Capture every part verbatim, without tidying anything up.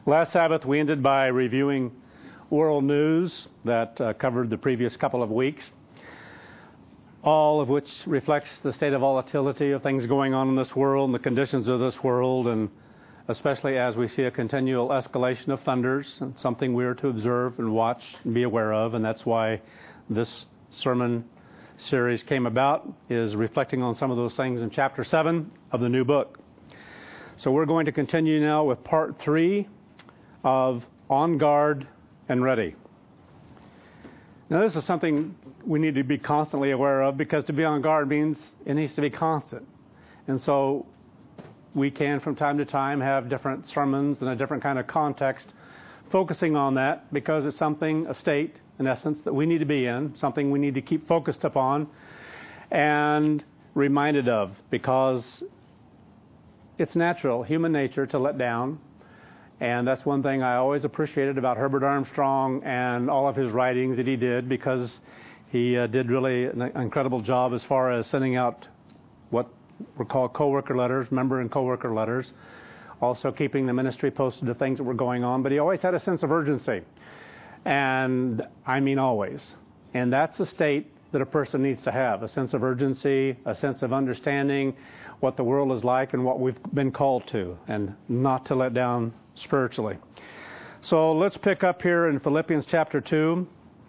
Last Sabbath, we ended by reviewing world news that uh, covered the previous couple of weeks, all of which reflects the state of volatility of things going on in this world and the conditions of this world, and especially as we see a continual escalation of thunders, and something we are to observe and watch and be aware of. And that's why this sermon series came about, is reflecting on some of those things in chapter seven of the new book. So we're going to continue now with part three of On Guard and Ready. Now, this is something we need to be constantly aware of, because to be on guard means it needs to be constant. And so we can, from time to time, have different sermons in a different kind of context focusing on that, because it's something, a state, in essence, that we need to be in, something we need to keep focused upon and reminded of, because it's natural, human nature, to let down. And that's one thing I always appreciated about Herbert Armstrong and all of his writings that he did, because he uh, did really an incredible job as far as sending out what were called co-worker letters, member and co-worker letters, also keeping the ministry posted to things that were going on. But he always had a sense of urgency, and I mean always. And that's the state that a person needs to have, a sense of urgency, a sense of understanding what the world is like and what we've been called to, and not to let down spiritually. So let's pick up here in Philippians chapter two,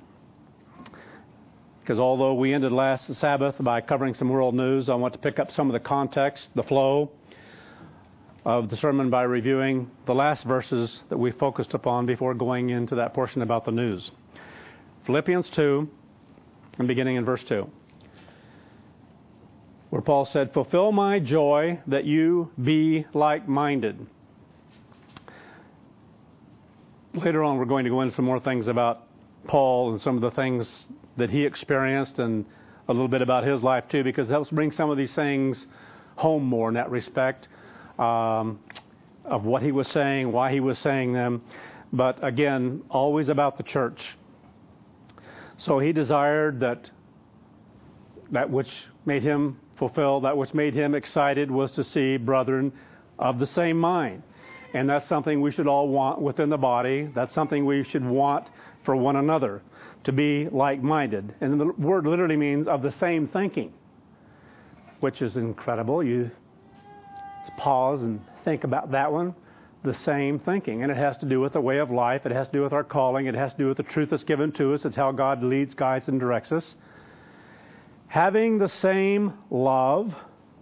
because although we ended last Sabbath by covering some world news, I want to pick up some of the context, the flow of the sermon, by reviewing the last verses that we focused upon before going into that portion about the news. Philippians two, and beginning in verse two, where Paul said, "Fulfill my joy that you be like-minded." Later on, we're going to go into some more things about Paul and some of the things that he experienced, and a little bit about his life too, because it helps bring some of these things home more in that respect, um, of what he was saying, why he was saying them. But again, always about the church. So he desired that that which made him fulfill, that which made him excited, was to see brethren of the same mind. And that's something we should all want within the body. That's something we should want for one another, to be like-minded. And the word literally means of the same thinking, which is incredible. You pause and think about that one. The same thinking. And it has to do with the way of life. It has to do with our calling. It has to do with the truth that's given to us. It's how God leads, guides, and directs us. Having the same love.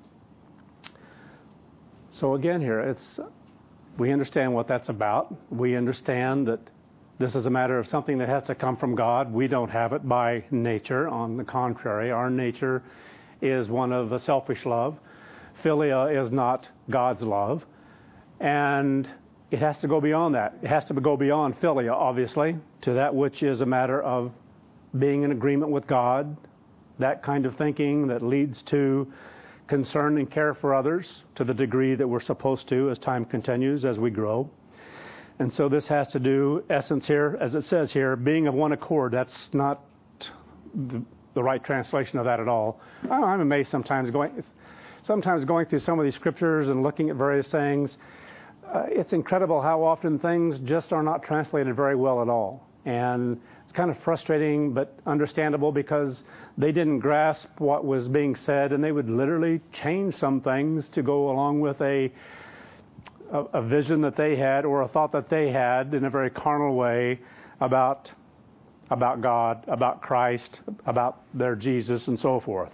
So again here, it's we understand what that's about. We understand that this is a matter of something that has to come from God. We don't have it by nature. On the contrary, our nature is one of a selfish love. Philia is not God's love. And it has to go beyond that. It has to go beyond philia, obviously, to that which is a matter of being in agreement with God, that kind of thinking that leads to concern and care for others to the degree that we're supposed to as time continues, as we grow. And so this has to do, essence here, as it says here, being of one accord. That's not the, the right translation of that at all. I'm amazed sometimes going, sometimes going through some of these scriptures and looking at various things. Uh, it's incredible how often things just are not translated very well at all. And it's kind of frustrating, but understandable, because they didn't grasp what was being said, and they would literally change some things to go along with a, a, a vision that they had, or a thought that they had in a very carnal way about, about God, about Christ, about their Jesus, and so forth.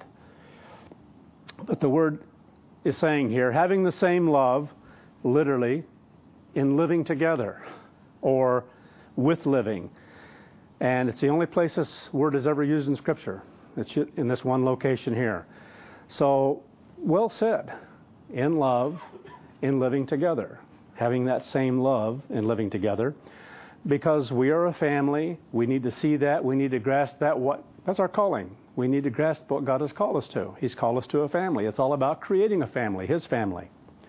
But the word is saying here, having the same love, literally, in living together, or with living. And it's the only place this word is ever used in Scripture. It's in this one location here. So, well said. In love, in living together. Having that same love in living together. Because we are a family. We need to see that. We need to grasp that. What that's our calling. We need to grasp what God has called us to. He's called us to a family. It's all about creating a family, His family.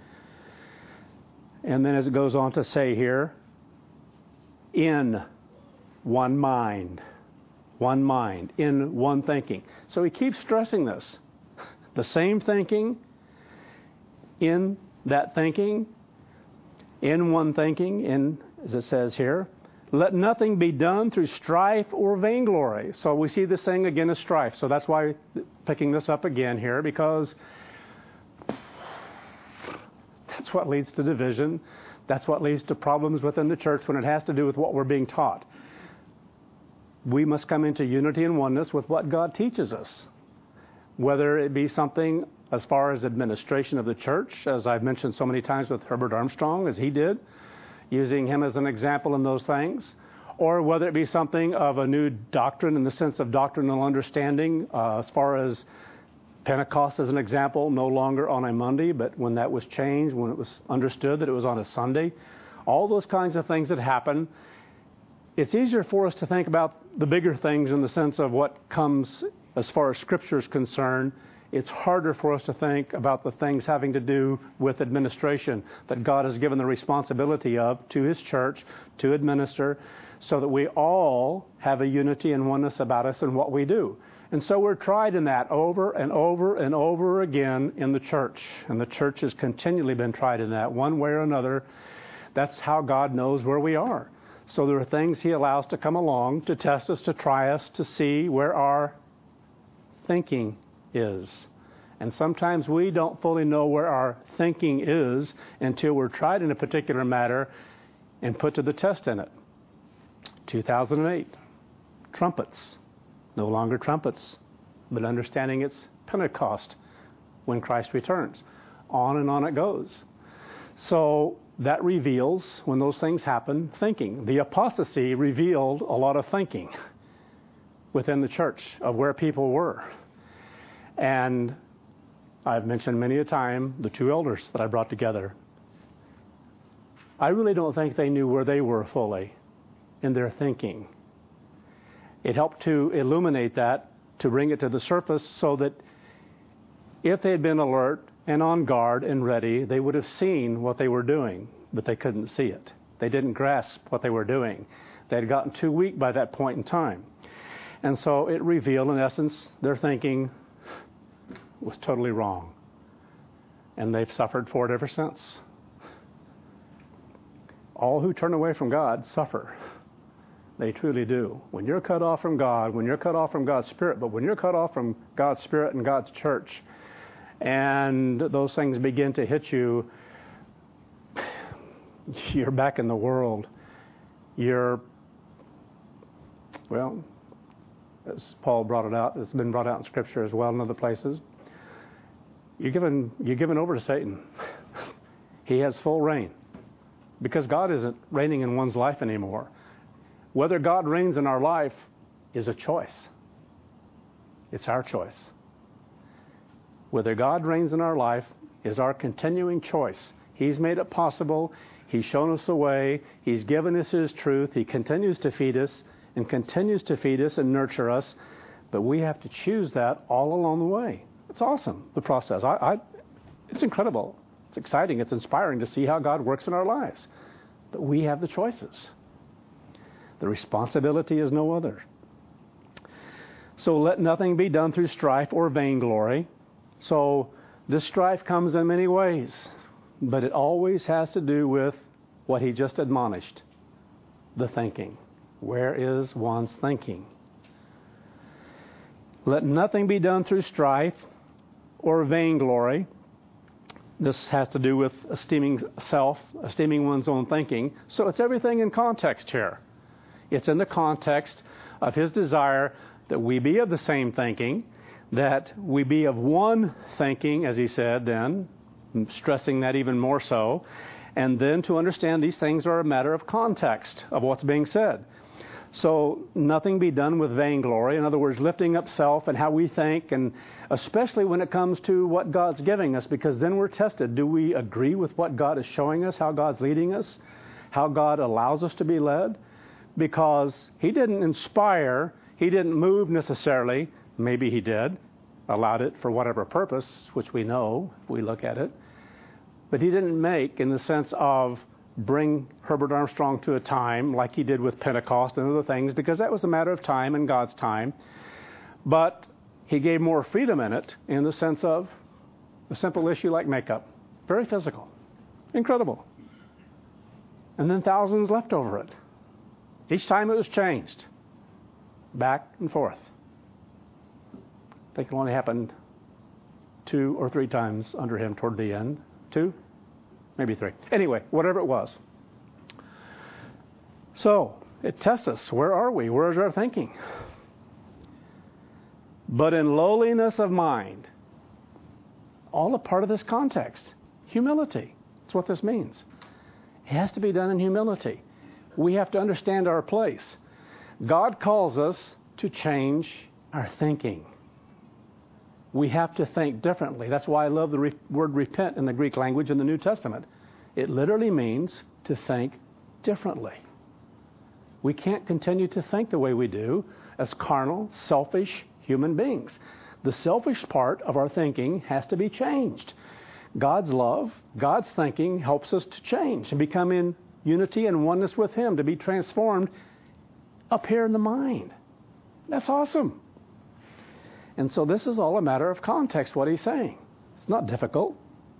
And then as it goes on to say here, in one mind, one mind, in one thinking. So he keeps stressing this. The same thinking, in that thinking, in one thinking, in as it says here, let nothing be done through strife or vainglory. So we see this thing again as strife. So that's why picking this up again here, because that's what leads to division. That's what leads to problems within the church when it has to do with what we're being taught. We must come into unity and oneness with what God teaches us, whether it be something as far as administration of the church, as I've mentioned so many times with Herbert Armstrong, as he did, using him as an example in those things, or whether it be something of a new doctrine in the sense of doctrinal understanding, uh, as far as Pentecost as an example, no longer on a Monday, but when that was changed, when it was understood that it was on a Sunday, all those kinds of things that happen. It's easier for us to think about the bigger things in the sense of what comes as far as Scripture is concerned. It's harder for us to think about the things having to do with administration that God has given the responsibility of to His church to administer, so that we all have a unity and oneness about us and what we do. And so we're tried in that over and over and over again in the church. And the church has continually been tried in that one way or another. That's how God knows where we are. So there are things He allows to come along to test us, to try us, to see where our thinking is. And sometimes we don't fully know where our thinking is until we're tried in a particular matter and put to the test in it. two thousand eight, trumpets. No longer trumpets, but understanding it's Pentecost when Christ returns. On and on it goes. So that reveals, when those things happen, thinking. The apostasy revealed a lot of thinking within the church of where people were. And I've mentioned many a time the two elders that I brought together. I really don't think they knew where they were fully in their thinking. It helped to illuminate that, to bring it to the surface, so that if they had been alert and on guard and ready, they would have seen what they were doing, but they couldn't see it. They didn't grasp what they were doing. They had gotten too weak by that point in time. And so it revealed, in essence, their thinking was totally wrong. And they've suffered for it ever since. All who turn away from God suffer. They truly do. When you're cut off from God, when you're cut off from God's Spirit, but when you're cut off from God's Spirit and God's church, and those things begin to hit you, you're back in the world. You're, well, as Paul brought it out, it's been brought out in Scripture as well in other places. You're given, you're given over to Satan. He has full reign. Because God isn't reigning in one's life anymore. Whether God reigns in our life is a choice. It's our choice. Whether God reigns in our life is our continuing choice. He's made it possible. He's shown us the way. He's given us His truth. He continues to feed us and continues to feed us and nurture us. But we have to choose that all along the way. It's awesome, the process. I, I, it's incredible. It's exciting. It's inspiring to see how God works in our lives. But we have the choices. The responsibility is no other. So let nothing be done through strife or vainglory. So this strife comes in many ways, but it always has to do with what he just admonished, the thinking. Where is one's thinking? Let nothing be done through strife or vainglory. This has to do with esteeming self, esteeming one's own thinking. So it's everything in context here. It's in the context of his desire that we be of the same thinking, that we be of one thinking, as he said then, stressing that even more so, and then to understand these things are a matter of context of what's being said. So nothing be done with vainglory, in other words, lifting up self and how we think, and especially when it comes to what God's giving us, because then we're tested. Do we agree with what God is showing us, how God's leading us, how God allows us to be led? Because he didn't inspire, he didn't move necessarily. Maybe he did, allowed it for whatever purpose, which we know if we look at it. But he didn't make in the sense of bring Herbert Armstrong to a time like he did with Pentecost and other things, because that was a matter of time and God's time. But he gave more freedom in it in the sense of a simple issue like makeup. Very physical. Incredible. and then thousands left over it. Each time it was changed, back and forth. I think it only happened two or three times under him toward the end. Two? Maybe three. Anyway, whatever it was. So, it tests us. Where are we? Where is our thinking? But in lowliness of mind, all a part of this context. Humility. That's what this means. It has to be done in humility. We have to understand our place. God calls us to change our thinking. We have to think differently. That's why I love the re- word repent in the Greek language in the New Testament. It literally means to think differently. We can't continue to think the way we do as carnal, selfish human beings. The selfish part of our thinking has to be changed. God's love, God's thinking helps us to change and become in unity and oneness with Him, to be transformed up here in the mind. That's awesome. And so this is all a matter of context, what he's saying. It's not difficult.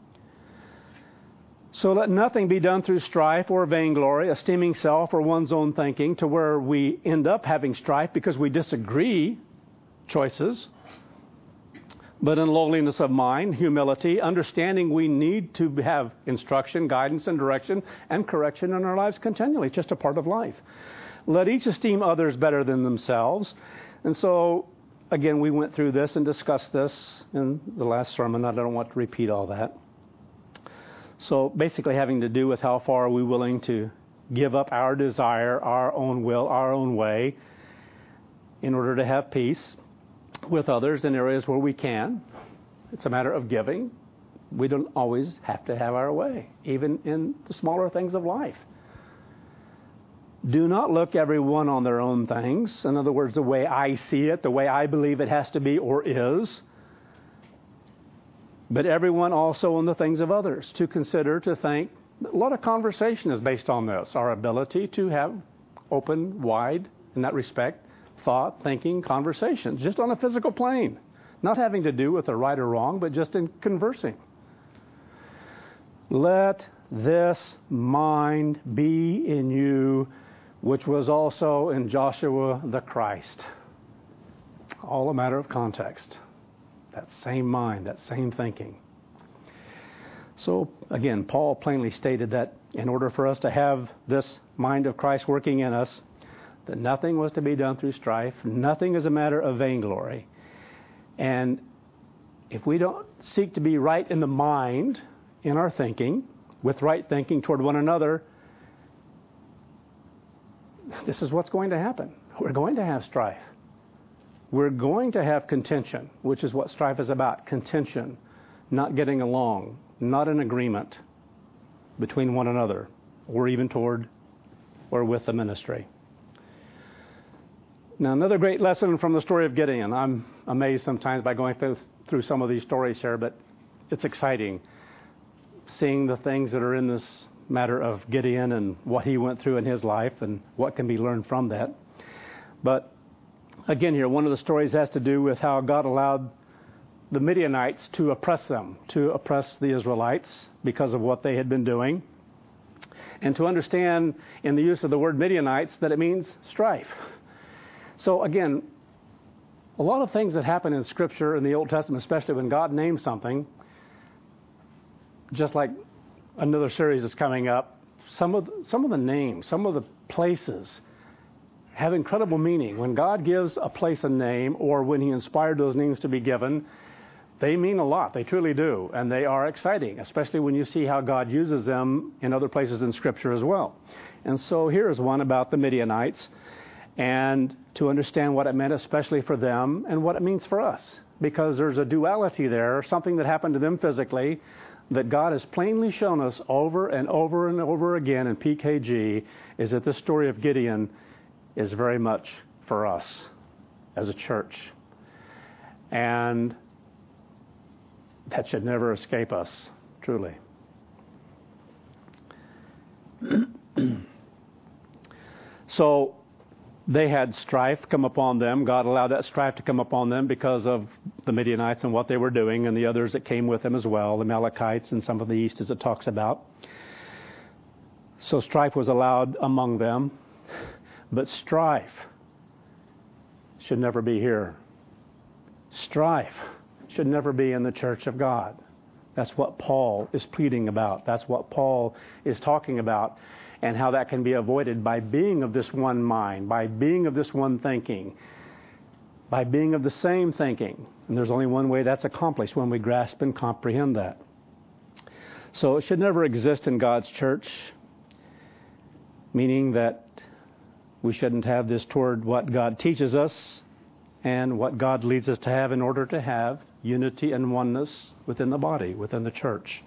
So let nothing be done through strife or vainglory, esteeming self or one's own thinking, to where we end up having strife because we disagree choices. But in lowliness of mind, humility, understanding we need to have instruction, guidance, and direction, and correction in our lives continually. It's just a part of life. Let each esteem others better than themselves. And so, again, we went through this and discussed this in the last sermon. I don't want to repeat all that. So basically having to do with how far are we willing to give up our desire, our own will, our own way, in order to have peace with others in areas where we can. It's a matter of giving. We don't always have to have our way, even in the smaller things of life. Do not look everyone on their own things. In other words, the way I see it, the way I believe it has to be or is. But everyone also on the things of others. To consider, to think. A lot of conversation is based on this. Our ability to have open, wide, in that respect, thought, thinking, conversation. Just on a physical plane. Not having to do with a right or wrong, but just in conversing. Let this mind be in you, which was also in Joshua the Christ. All a matter of context. That same mind, that same thinking. So, again, Paul plainly stated that in order for us to have this mind of Christ working in us, that nothing was to be done through strife. Nothing is a matter of vainglory. And if we don't seek to be right in the mind, in our thinking, with right thinking toward one another, this is what's going to happen. We're going to have strife. We're going to have contention, which is what strife is about. Contention, not getting along, not an agreement between one another, or even toward or with the ministry. Now, another great lesson from the story of Gideon. I'm amazed sometimes by going through, through some of these stories here, but it's exciting seeing the things that are in this matter of Gideon and what he went through in his life and what can be learned from that. But again here, one of the stories has to do with how God allowed the Midianites to oppress them, to oppress the Israelites because of what they had been doing. And to understand in the use of the word Midianites that it means strife. So again, a lot of things that happen in Scripture in the Old Testament, especially when God names something, just like another series is coming up, some of the, some of the names, some of the places have incredible meaning. When God gives a place a name, or when He inspired those names to be given, they mean a lot. They truly do. And they are exciting, especially when you see how God uses them in other places in Scripture as well. And so here is one about the Midianites, and to understand what it meant, especially for them, and what it means for us. Because there's a duality there, something that happened to them physically, that God has plainly shown us over and over and over again in P K G, is that this story of Gideon is very much for us as a church. And that should never escape us, truly. So they had strife come upon them. God allowed that strife to come upon them because of the Midianites and what they were doing, and the others that came with them as well, the Amalekites and some of the east, as it talks about. So strife was allowed among them, but strife should never be here. Strife should never be in the church of God. That's what Paul is pleading about. That's what Paul is talking about, and how that can be avoided by being of this one mind, by being of this one thinking, by being of the same thinking. And there's only one way that's accomplished, when we grasp and comprehend that. So it should never exist in God's church, meaning that we shouldn't have this toward what God teaches us and what God leads us to have in order to have unity and oneness within the body, within the church.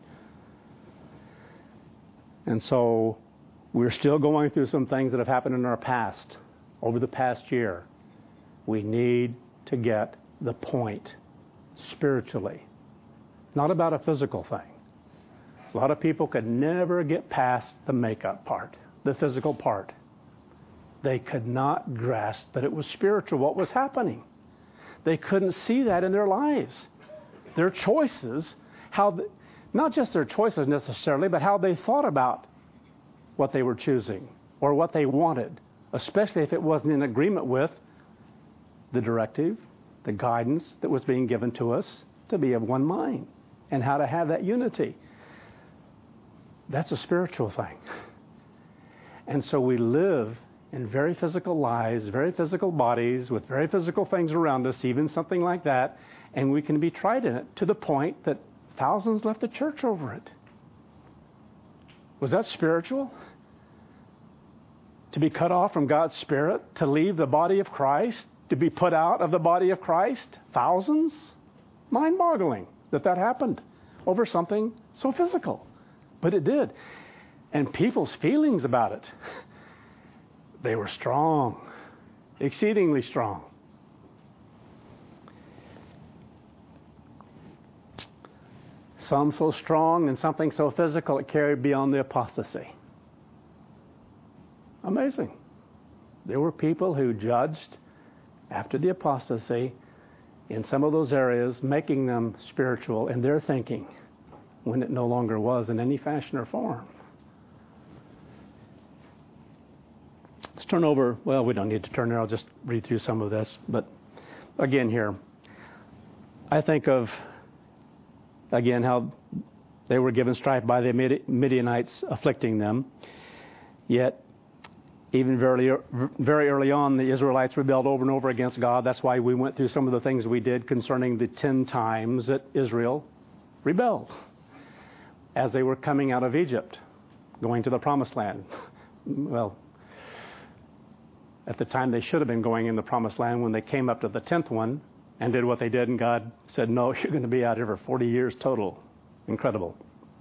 And so we're still going through some things that have happened in our past, over the past year. We need to get the point spiritually. It's not about a physical thing. A lot of people could never get past the makeup part, the physical part. They could not grasp that it was spiritual, what was happening. They couldn't see that in their lives. Their choices, how the, not just their choices necessarily, but how they thought about what they were choosing or what they wanted, especially if it wasn't in agreement with the directive, the guidance that was being given to us to be of one mind and how to have that unity. That's a spiritual thing. And so we live in very physical lives, very physical bodies, with very physical things around us, even something like that, and we can be tried in it to the point that thousands left the church over it. Was that spiritual? To be cut off from God's Spirit, to leave the body of Christ, to be put out of the body of Christ? Thousands? Mind-boggling that that happened over something so physical. But it did. And people's feelings about it, they were strong, exceedingly strong. Some so strong and something so physical it carried beyond the apostasy. Amazing. There were people who judged after the apostasy in some of those areas, making them spiritual in their thinking when it no longer was in any fashion or form. Let's turn over. Well, we don't need to turn there. I'll just read through some of this. But again here, I think of, again, how they were given strife by the Midianites afflicting them. Yet, even very, very early on, the Israelites rebelled over and over against God. That's why we went through some of the things we did concerning the ten times that Israel rebelled as they were coming out of Egypt, going to the Promised Land. Well, at the time they should have been going in the Promised Land when they came up to the tenth one and did what they did, and God said, no, you're going to be out here for forty years total. Incredible.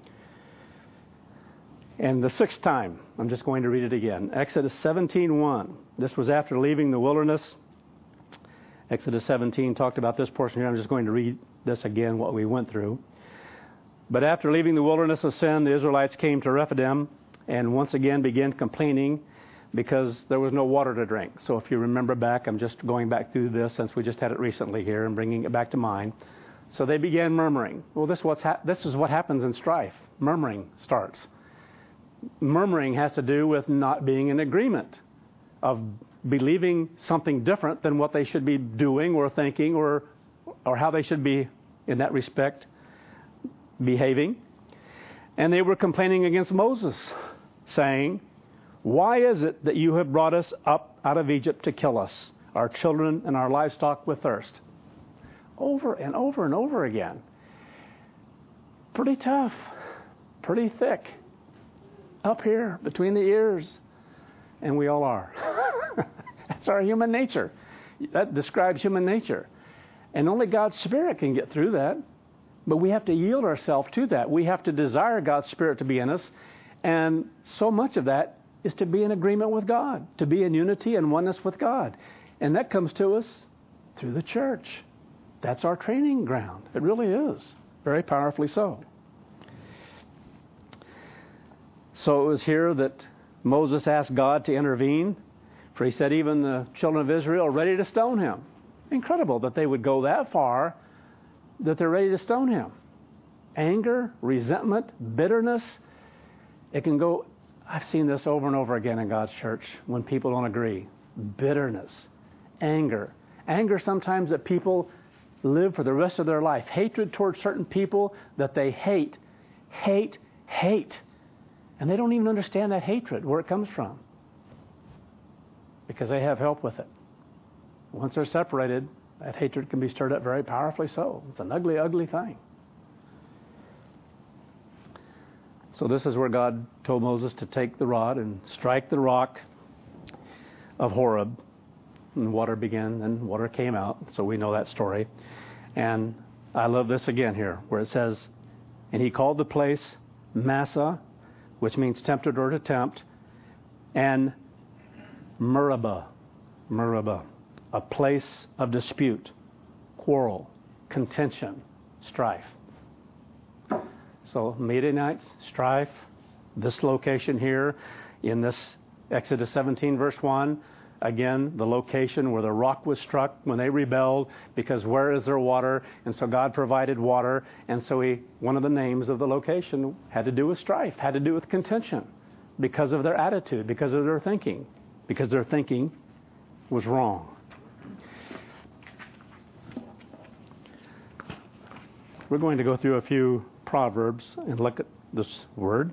And the sixth time, I'm just going to read it again. Exodus seventeen one. This was after leaving the wilderness. Exodus seventeen talked about this portion here. I'm just going to read this again, what we went through. But after leaving the wilderness of sin, the Israelites came to Rephidim and once again began complaining because there was no water to drink. So if you remember back, I'm just going back through this since we just had it recently here and bringing it back to mind. So they began murmuring. Well, this, what's ha- this is what happens in strife. Murmuring starts. Murmuring has to do with not being in agreement, of believing something different than what they should be doing or thinking or or how they should be, in that respect, behaving. And they were complaining against Moses, saying, why is it that you have brought us up out of Egypt to kill us, our children and our livestock with thirst? Over and over and over again. Pretty tough, pretty thick. Up here, between the ears. And we all are. That's our human nature. That describes human nature. And only God's Spirit can get through that. But we have to yield ourselves to that. We have to desire God's Spirit to be in us. And so much of that is to be in agreement with God, to be in unity and oneness with God. And that comes to us through the church. That's our training ground. It really is. Very powerfully so. So it was here that Moses asked God to intervene, for he said even the children of Israel are ready to stone him. Incredible that they would go that far, that they're ready to stone him. Anger, resentment, bitterness, it can go I've seen this over and over again in God's church when people don't agree. Bitterness, anger. Anger sometimes that people live for the rest of their life. Hatred towards certain people that they hate. Hate, hate. And they don't even understand that hatred, where it comes from. Because they have help with it. Once they're separated, that hatred can be stirred up very powerfully so. It's an ugly, ugly thing. So this is where God told Moses to take the rod and strike the rock of Horeb. And water began, and water came out. So we know that story. And I love this again here, where it says, and he called the place Massah, which means tempted or to tempt, and Meribah, Meribah, a place of dispute, quarrel, contention, strife. So Midianites, strife, this location here in this Exodus seventeen verse one, again, the location where the rock was struck when they rebelled, because where is there water? And so God provided water, and so he, one of the names of the location had to do with strife, had to do with contention, because of their attitude, because of their thinking, because their thinking was wrong. We're going to go through a few Proverbs and look at this word,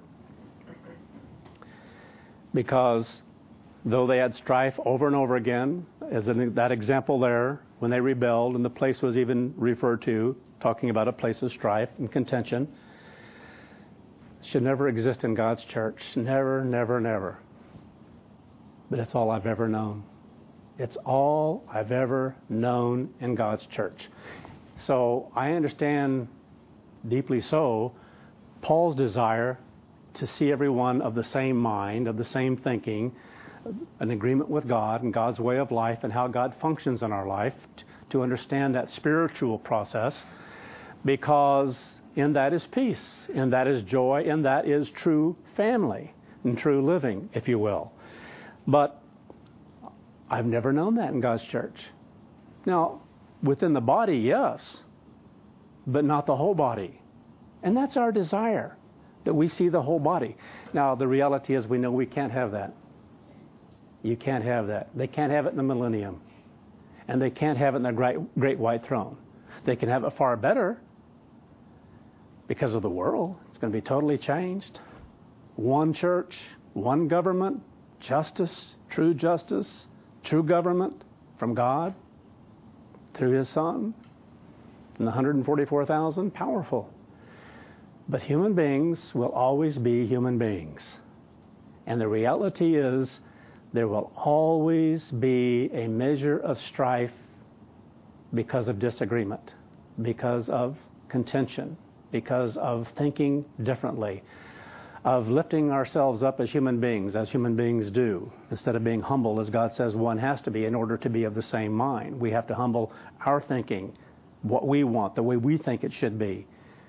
because though they had strife over and over again, as in that example there, when they rebelled, and the place was even referred to, talking about a place of strife and contention, should never exist in God's church. Never, never, never. But it's all I've ever known. It's all I've ever known in God's church. So I understand deeply so Paul's desire to see everyone of the same mind, of the same thinking, an agreement with God and God's way of life and how God functions in our life, to understand that spiritual process, because in that is peace, in that is joy, in that is true family and true living, if you will. But I've never known that in God's church. Now, within the body, yes, but not the whole body. And that's our desire, that we see the whole body. Now, the reality is we know we can't have that. You can't have that. They can't have it in the millennium. And they can't have it in the great, great white throne. They can have it far better because of the world. It's going to be totally changed. One church, one government, justice, true justice, true government from God through His Son. And the one hundred forty-four thousand, powerful. But human beings will always be human beings. And the reality is, there will always be a measure of strife because of disagreement, because of contention, because of thinking differently, of lifting ourselves up as human beings, as human beings do, instead of being humble, as God says one has to be in order to be of the same mind. We have to humble our thinking, what we want, the way we think it should be.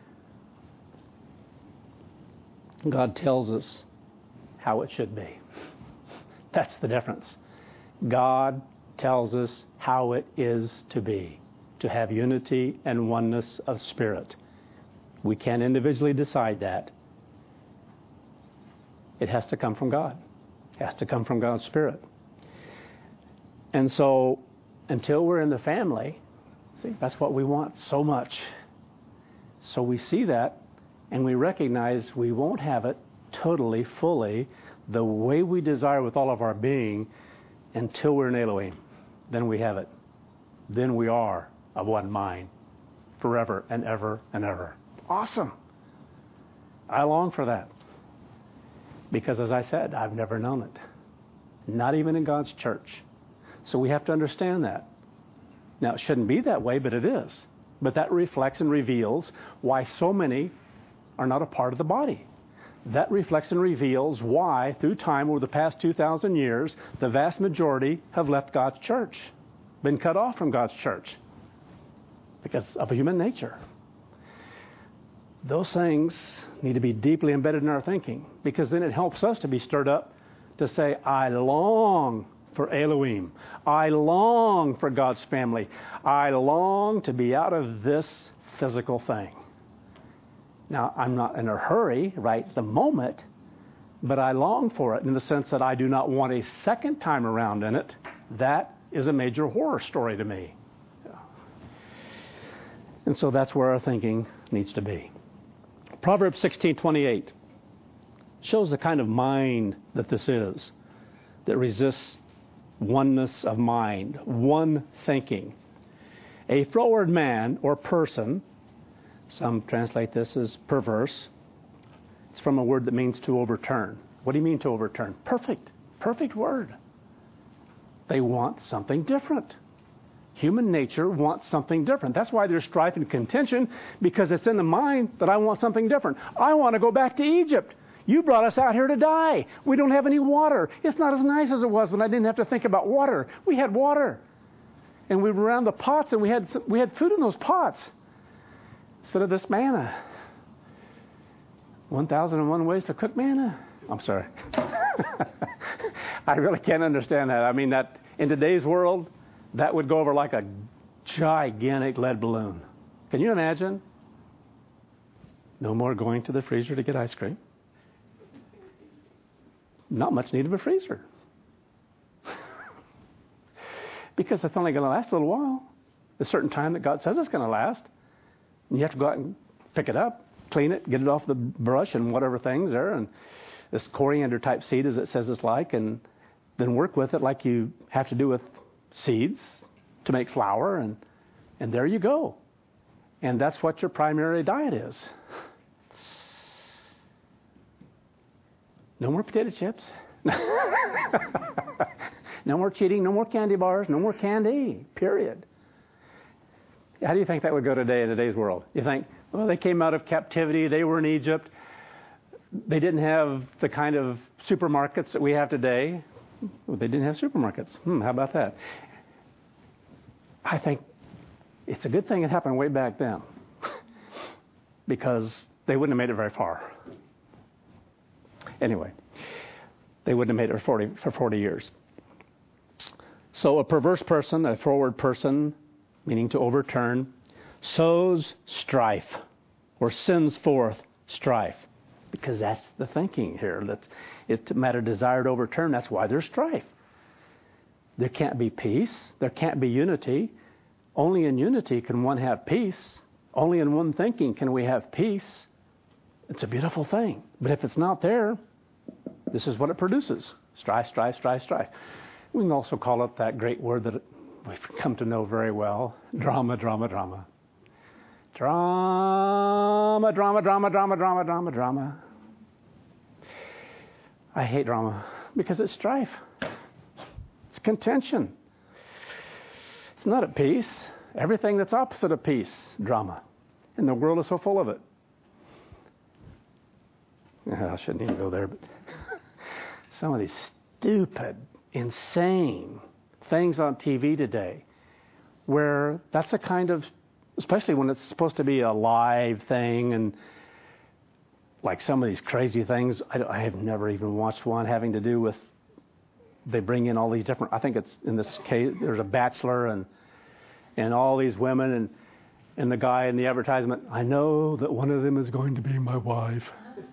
God tells us how it should be. That's the difference. God tells us how it is to be, to have unity and oneness of spirit. We can't individually decide that. It has to come from God. It has to come from God's Spirit. And so, until we're in the family, see, that's what we want so much. So we see that, and we recognize we won't have it totally, fully, the way we desire with all of our being until we're in Elohim. Then we have it. Then we are of one mind forever and ever and ever. Awesome. I long for that. Because as I said, I've never known it. Not even in God's church. So we have to understand that. Now, it shouldn't be that way, but it is. But that reflects and reveals why so many are not a part of the body. That reflects and reveals why, through time, over the past two thousand years, the vast majority have left God's church, been cut off from God's church, because of human nature. Those things need to be deeply embedded in our thinking, because then it helps us to be stirred up to say, I long for Elohim. I long for God's family. I long to be out of this physical thing. Now, I'm not in a hurry right the moment, but I long for it in the sense that I do not want a second time around in it. That is a major horror story to me. And so that's where our thinking needs to be. Proverbs sixteen twenty-eight shows the kind of mind that this is, that resists oneness of mind, one thinking. A froward man or person, some translate this as perverse. It's from a word that means to overturn. What do you mean to overturn? Perfect. Perfect word. They want something different. Human nature wants something different. That's why there's strife and contention, because it's in the mind that I want something different. I want to go back to Egypt. You brought us out here to die. We don't have any water. It's not as nice as it was when I didn't have to think about water. We had water. And we were around the pots, and we had we had food in those pots instead of this manna. one thousand and one ways to cook manna. I'm sorry. I really can't understand that. I mean, that in today's world, that would go over like a gigantic lead balloon. Can you imagine? No more going to the freezer to get ice cream. Not much need of a freezer. Because it's only going to last a little while. A certain time that God says it's going to last. And you have to go out and pick it up, clean it, get it off the brush and whatever things there. And this coriander type seed, as it says it's like, and then work with it like you have to do with seeds to make flour. And, and there you go. And that's what your primary diet is. No more potato chips. No more cheating, no more candy bars, no more candy, period. How do you think that would go today in today's world? You think, well, they came out of captivity, they were in Egypt, they didn't have the kind of supermarkets that we have today. Well, they didn't have supermarkets. Hmm, how about that? I think it's a good thing it happened way back then because they wouldn't have made it very far. Anyway, they wouldn't have made it for forty, for forty years. So a perverse person, a froward person, meaning to overturn, sows strife or sends forth strife. Because that's the thinking here. That's, it's a matter of desire to overturn. That's why there's strife. There can't be peace. There can't be unity. Only in unity can one have peace. Only in one thinking can we have peace. It's a beautiful thing. But if it's not there, this is what it produces. Strife, strife, strife, strife. We can also call it that great word that we've come to know very well, drama, drama, drama. Drama, drama, drama, drama, drama, drama, drama. I hate drama because it's strife. It's contention. It's not at peace. Everything that's opposite of peace, drama. And the world is so full of it. I shouldn't even go there, but some of these stupid, insane things on T V today where that's a kind of, especially when it's supposed to be a live thing, and like some of these crazy things, I, I have never even watched one having to do with, they bring in all these different, I think it's in this case, there's a bachelor and and all these women, and and the guy in the advertisement, I know that one of them is going to be my wife.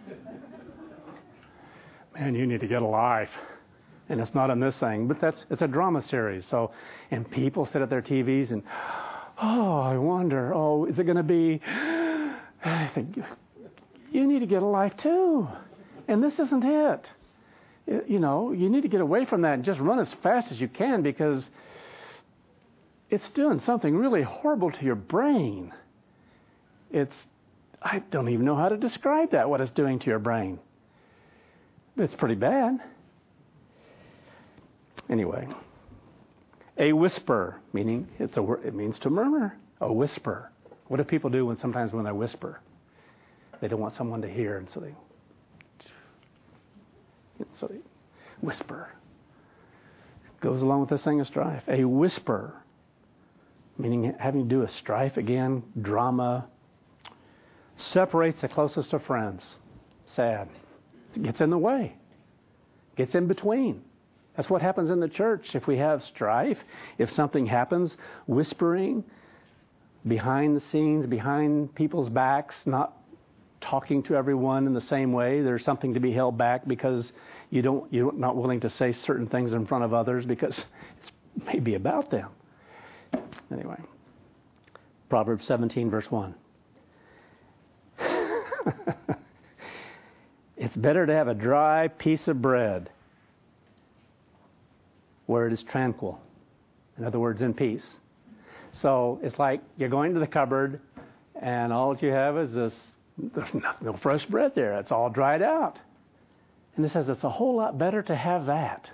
Man, you need to get a life. And it's not in this thing, but that's it's a drama series. So, and people sit at their T Vs and, oh, I wonder, oh, is it going to be? I think you need to get a life too, and this isn't it. You know, you need to get away from that and just run as fast as you can because it's doing something really horrible to your brain. It's, I don't even know how to describe that, what it's doing to your brain. It's pretty bad. Anyway, a whisper, meaning it's a word, it means to murmur. A whisper. What do people do when sometimes when they whisper? They don't want someone to hear, and so they, so they whisper. Goes along with this thing of strife. A whisper, meaning having to do with strife again, drama, separates the closest of friends. Sad. It gets in the way. Gets in between. That's what happens in the church. If we have strife, if something happens, whispering behind the scenes, behind people's backs, not talking to everyone in the same way. There's something to be held back because you don't, you're not willing to say certain things in front of others because it's maybe about them. Anyway, Proverbs seventeen, verse one. It's better to have a dry piece of bread where it is tranquil. In other words, in peace. So it's like you're going to the cupboard and all you have is this, there's no fresh bread there. It's all dried out. And it says it's a whole lot better to have that.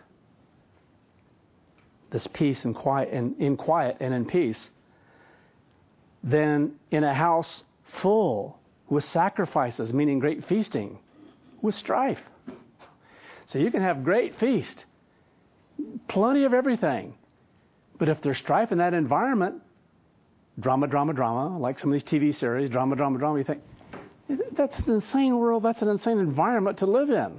This peace and quiet and in quiet and in peace than in a house full with sacrifices, meaning great feasting, with strife. So you can have great feast, plenty of everything. But if there's strife in that environment, drama, drama, drama, like some of these T V series, drama, drama, drama, you think, that's an insane world, that's an insane environment to live in.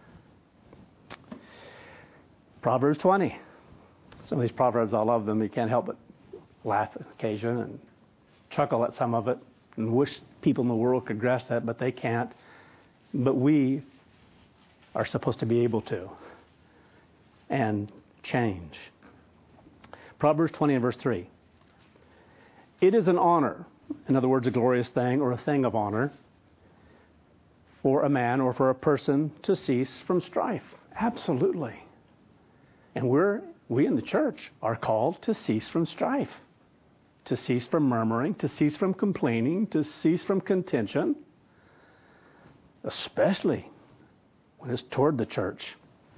Proverbs twenty. Some of these Proverbs, I love them. You can't help but laugh on occasion and chuckle at some of it and wish people in the world could grasp that, but they can't. But we are supposed to be able to and change. Proverbs twenty and verse three. It is an honor, in other words, a glorious thing or a thing of honor, for a man or for a person to cease from strife. Absolutely. And we're, we in the church are called to cease from strife, to cease from murmuring, to cease from complaining, to cease from contention, especially when it's toward the church.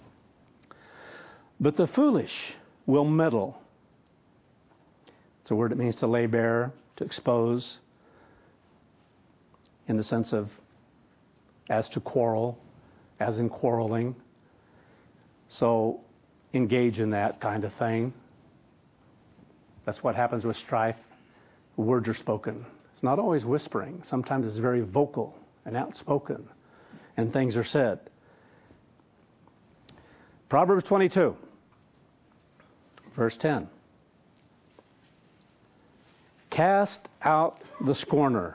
But the foolish will meddle. It's a word that means to lay bare, to expose, in the sense of as to quarrel, as in quarreling. So engage in that kind of thing. That's what happens with strife. Words are spoken. It's not always whispering. Sometimes it's very vocal and outspoken, and things are said. Proverbs twenty-two, verse ten. Cast out the scorner.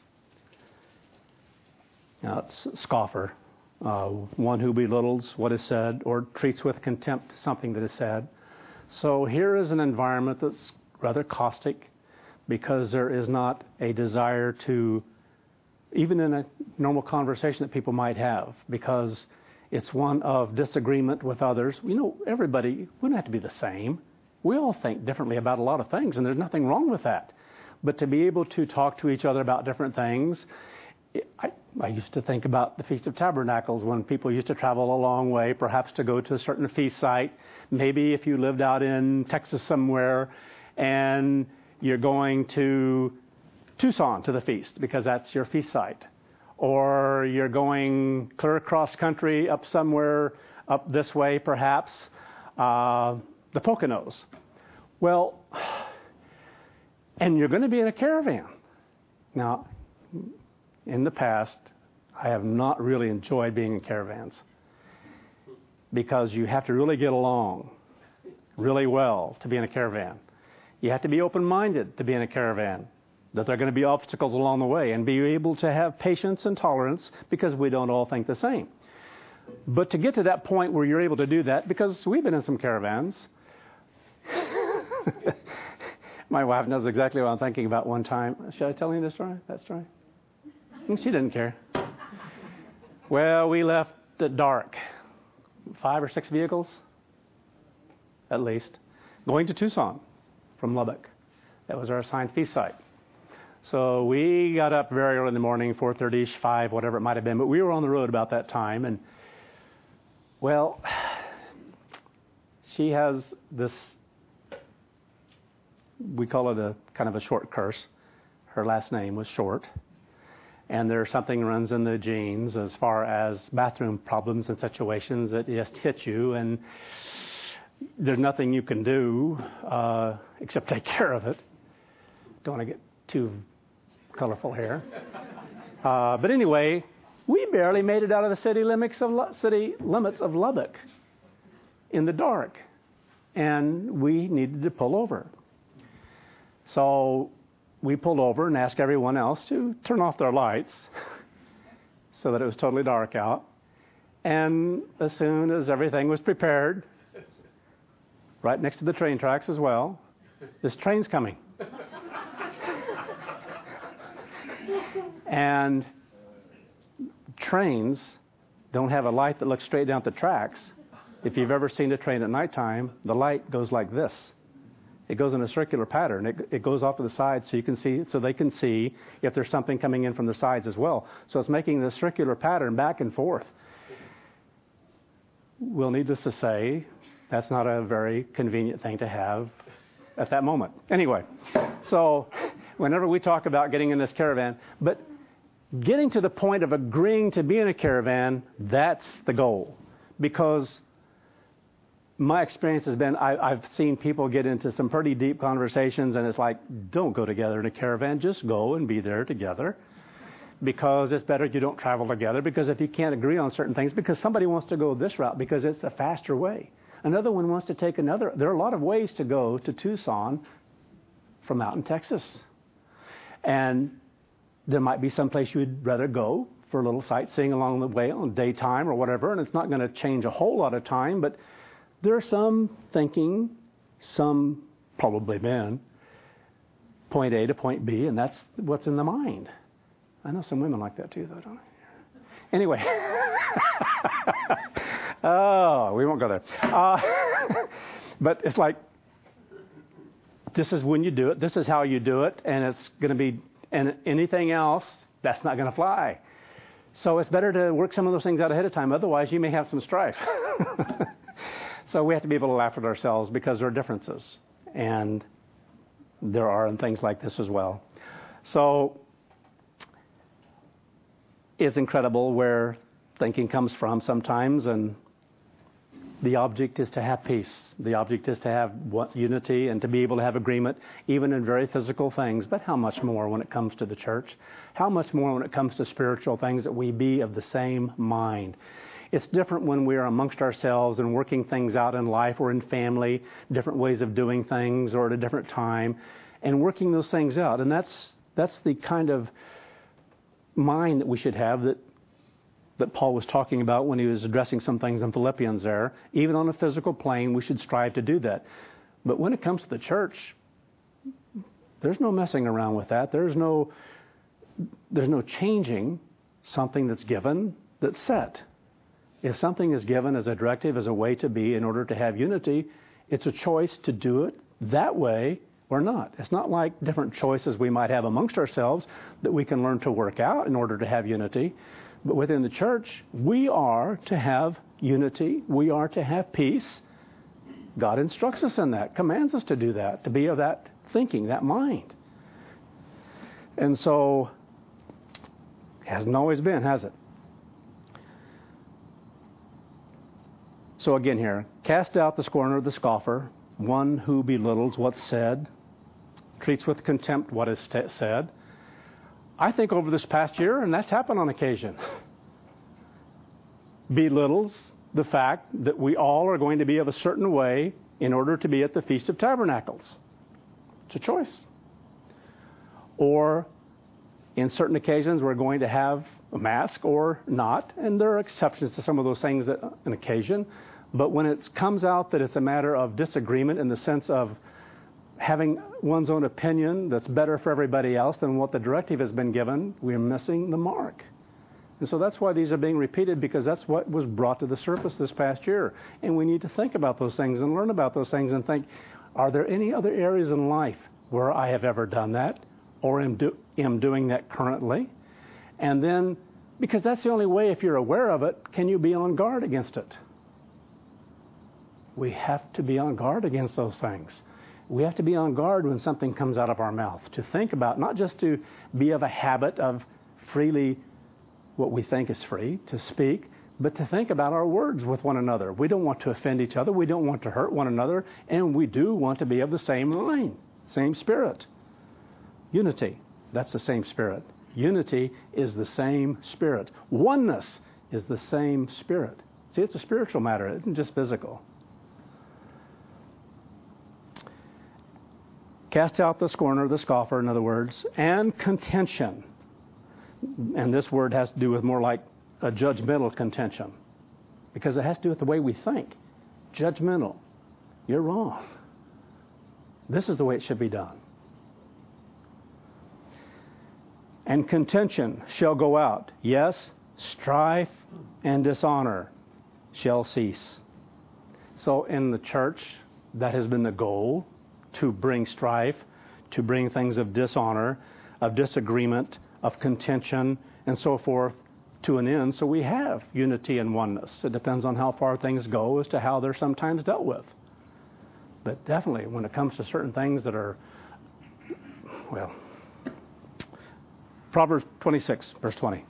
Now, it's a scoffer, uh, one who belittles what is said or treats with contempt something that is said. So here is an environment that's rather caustic because there is not a desire to, even in a normal conversation that people might have, because it's one of disagreement with others. You know, everybody, we don't have to be the same. We all think differently about a lot of things, and there's nothing wrong with that. But to be able to talk to each other about different things, I, I used to think about the Feast of Tabernacles when people used to travel a long way, perhaps to go to a certain feast site. Maybe if you lived out in Texas somewhere and you're going to Tucson to the feast because that's your feast site. Or you're going clear across country up somewhere up this way perhaps, uh, the Poconos. Well, and you're going to be in a caravan. Now, in the past, I have not really enjoyed being in caravans because you have to really get along really well to be in a caravan. You have to be open-minded to be in a caravan, that there are going to be obstacles along the way, and be able to have patience and tolerance because we don't all think the same. But to get to that point where you're able to do that, because we've been in some caravans. My wife knows exactly what I'm thinking about one time. Should I tell you this story? That story? She didn't care. Well, we left at dark. Five or six vehicles, at least, going to Tucson from Lubbock. That was our assigned feast site. So we got up very early in the morning, four thirty-ish, five, whatever it might have been. But we were on the road about that time. And, well, she has this, we call it a kind of a short curse. Her last name was Short. And there's something runs in the genes as far as bathroom problems and situations that just hit you. And there's nothing you can do uh, except take care of it. Don't want to get too colorful here. Uh, but anyway, we barely made it out of the city limits of Lu- city limits of Lubbock in the dark, and we needed to pull over. So we pulled over and asked everyone else to turn off their lights so that it was totally dark out. And as soon as everything was prepared, right next to the train tracks as well, this train's coming. And trains don't have a light that looks straight down the tracks. If you've ever seen a train at nighttime, the light goes like this. It goes in a circular pattern. It, it goes off to the sides so you can see, so they can see if there's something coming in from the sides as well. So it's making this circular pattern back and forth. Well, needless to say, that's not a very convenient thing to have at that moment. Anyway, so whenever we talk about getting in this caravan, but getting to the point of agreeing to be in a caravan, that's the goal. Because my experience has been, I, I've seen people get into some pretty deep conversations, and it's like, don't go together in a caravan, just go and be there together. Because it's better you don't travel together, because if you can't agree on certain things, because somebody wants to go this route because it's a faster way. Another one wants to take another. There are a lot of ways to go to Tucson from out in Texas. And there might be some place you'd rather go for a little sightseeing along the way on daytime or whatever, and it's not going to change a whole lot of time, but there are some thinking, some probably men, point A to point B, and that's what's in the mind. I know some women like that too, though, don't I? Anyway. Oh, we won't go there. Uh, but it's like, this is when you do it. This is how you do it. And it's going to be, and anything else, that's not going to fly. So it's better to work some of those things out ahead of time. Otherwise, you may have some strife. So we have to be able to laugh at ourselves because there are differences. And there are in things like this as well. So it's incredible where thinking comes from sometimes, and the object is to have peace. The object is to have unity and to be able to have agreement, even in very physical things. But how much more when it comes to the church? How much more when it comes to spiritual things, that we be of the same mind? It's different when we are amongst ourselves and working things out in life or in family, different ways of doing things or at a different time, and working those things out. And that's that's the kind of mind that we should have, that that Paul was talking about when he was addressing some things in Philippians there. Even on a physical plane, we should strive to do that. But when it comes to the church, there's no messing around with that. There's no, there's no changing something that's given, that's set. If something is given as a directive, as a way to be in order to have unity, it's a choice to do it that way or not. It's not like different choices we might have amongst ourselves that we can learn to work out in order to have unity. But within the church, we are to have unity. We are to have peace. God instructs us in that, commands us to do that, to be of that thinking, that mind. And so, it hasn't always been, has it? So again here, cast out the scorner, the scoffer, one who belittles what's said, treats with contempt what is t- said. I think over this past year, and that's happened on occasion, belittles the fact that we all are going to be of a certain way in order to be at the Feast of Tabernacles. It's a choice. Or in certain occasions, we're going to have a mask or not, and there are exceptions to some of those things that an occasion. But when it comes out that it's a matter of disagreement in the sense of having one's own opinion that's better for everybody else than what the directive has been given, we're missing the mark. And so that's why these are being repeated, because that's what was brought to the surface this past year. And we need to think about those things and learn about those things and think, are there any other areas in life where I have ever done that or am, do, am doing that currently? And then, because that's the only way, if you're aware of it, can you be on guard against it? We have to be on guard against those things. We have to be on guard when something comes out of our mouth, to think about, not just to be of a habit of freely what we think is free to speak, but to think about our words with one another. We don't want to offend each other. We don't want to hurt one another. And we do want to be of the same mind, same spirit. Unity, that's the same spirit. Unity is the same spirit. Oneness is the same spirit. See, it's a spiritual matter. It isn't just physical. Cast out the scorner, the scoffer, in other words, and contention. And this word has to do with more like a judgmental contention, because it has to do with the way we think. Judgmental. You're wrong. This is the way it should be done. And contention shall go out. Yes, strife and dishonor shall cease. So in the church, that has been the goal, to bring strife, to bring things of dishonor, of disagreement, of contention, and so forth to an end. So we have unity and oneness. It depends on how far things go as to how they're sometimes dealt with. But definitely, when it comes to certain things that are, well, Proverbs twenty-six, verse twenty.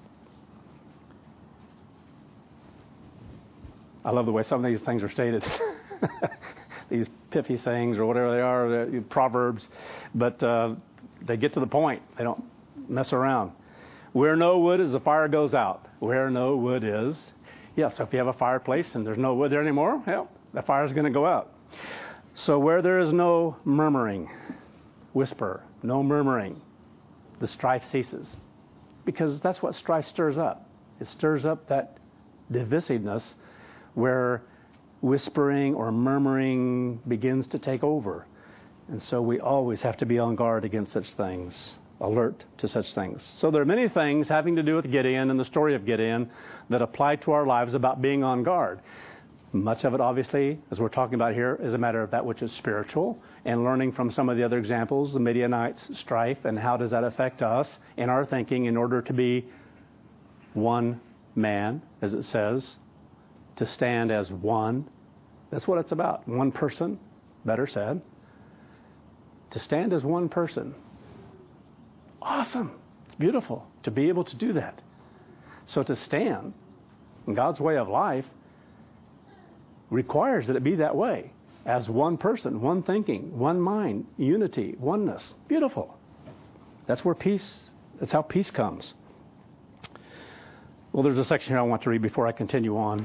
I love the way some of these things are stated. These pithy sayings or whatever they are, proverbs, but uh, they get to the point. They don't mess around. Where no wood is, the fire goes out. Where no wood is, yeah, so if you have a fireplace and there's no wood there anymore, well, the fire's going to go out. So where there is no murmuring, whisper, no murmuring, the strife ceases. Because that's what strife stirs up. It stirs up that divisiveness where whispering or murmuring begins to take over. And so we always have to be on guard against such things, alert to such things. So there are many things having to do with Gideon and the story of Gideon that apply to our lives about being on guard. Much of it, obviously, as we're talking about here, is a matter of that which is spiritual, and learning from some of the other examples, the Midianites, strife, and how does that affect us in our thinking in order to be one man, as it says, to stand as one. That's what it's about. One person, better said. To stand as one person. Awesome. It's beautiful to be able to do that. So to stand in God's way of life requires that it be that way, as one person, one thinking, one mind, unity, oneness. Beautiful. That's where peace, that's how peace comes. Well, there's a section here I want to read before I continue on.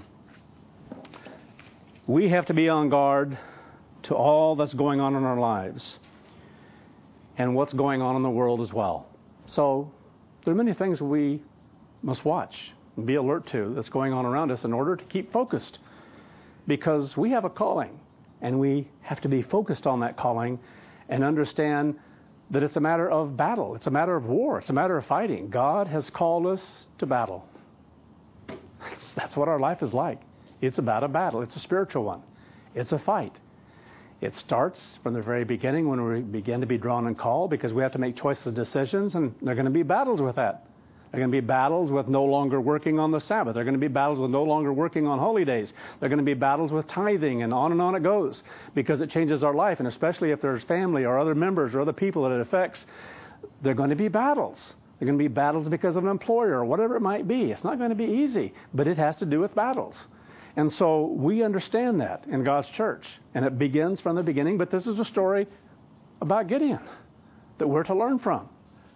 We have to be on guard to all that's going on in our lives and what's going on in the world as well. So there are many things we must watch and be alert to that's going on around us in order to keep focused. Because we have a calling, and we have to be focused on that calling and understand that it's a matter of battle. It's a matter of war. It's a matter of fighting. God has called us to battle. That's, that's what our life is like. It's about a battle. It's a spiritual one. It's a fight. It starts from the very beginning when we begin to be drawn and called, because we have to make choices and decisions, and there are going to be battles with that. There are going to be battles with no longer working on the Sabbath. There are going to be battles with no longer working on holy days. There are going to be battles with tithing, and on and on it goes, because it changes our life, and especially if there's family or other members or other people that it affects, there are going to be battles. There are going to be battles because of an employer or whatever it might be. It's not going to be easy, but it has to do with battles. And so we understand that in God's church, and it begins from the beginning, but this is a story about Gideon that we're to learn from.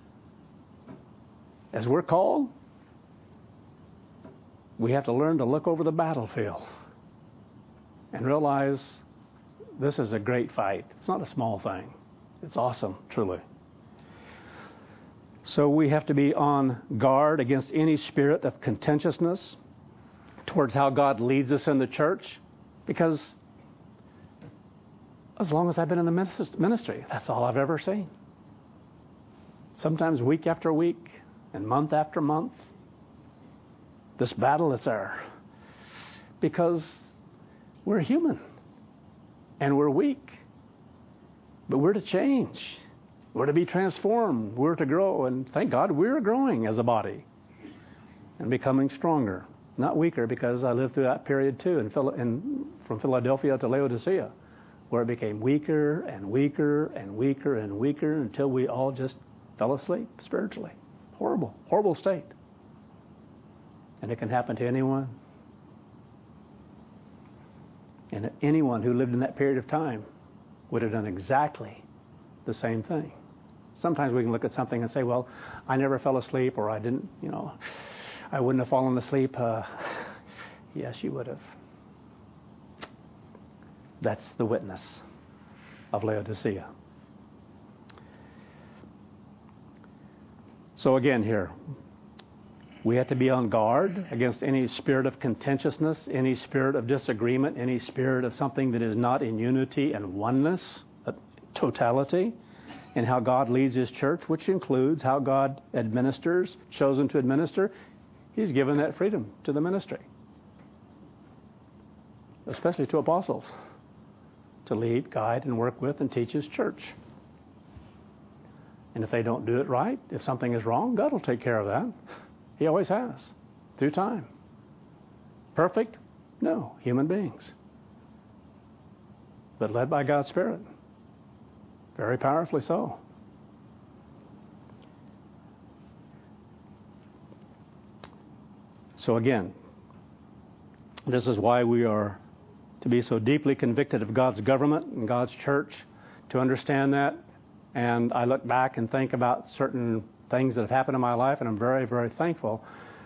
As we're called, we have to learn to look over the battlefield and realize this is a great fight. It's not a small thing. It's awesome, truly. So we have to be on guard against any spirit of contentiousness towards how God leads us in the church, because as long as I've been in the ministry, that's all I've ever seen. Sometimes week after week, and month after month, this battle is there. Because we're human. And we're weak. But we're to change. We're to be transformed. We're to grow. And thank God we're growing as a body. And becoming stronger. Not weaker, because I lived through that period too, in, Phil- in, from Philadelphia to Laodicea, where it became weaker and weaker and weaker and weaker until we all just fell asleep spiritually. Horrible, horrible state. And it can happen to anyone. And anyone who lived in that period of time would have done exactly the same thing. Sometimes we can look at something and say, well, I never fell asleep, or I didn't, you know, I wouldn't have fallen asleep. Uh, yes, you would have. That's the witness of Laodicea. So again here, we have to be on guard against any spirit of contentiousness, any spirit of disagreement, any spirit of something that is not in unity and oneness, totality, and how God leads His church, which includes how God administers, chosen to administer. He's given that freedom to the ministry, especially to apostles, to lead, guide, and work with and teach His church. And if they don't do it right, if something is wrong, God will take care of that. He always has, through time. Perfect? No, human beings. But led by God's Spirit. Very powerfully so. So again, this is why we are to be so deeply convicted of God's government and God's church, to understand that. And I look back and think about certain things that have happened in my life, and I'm very, very thankful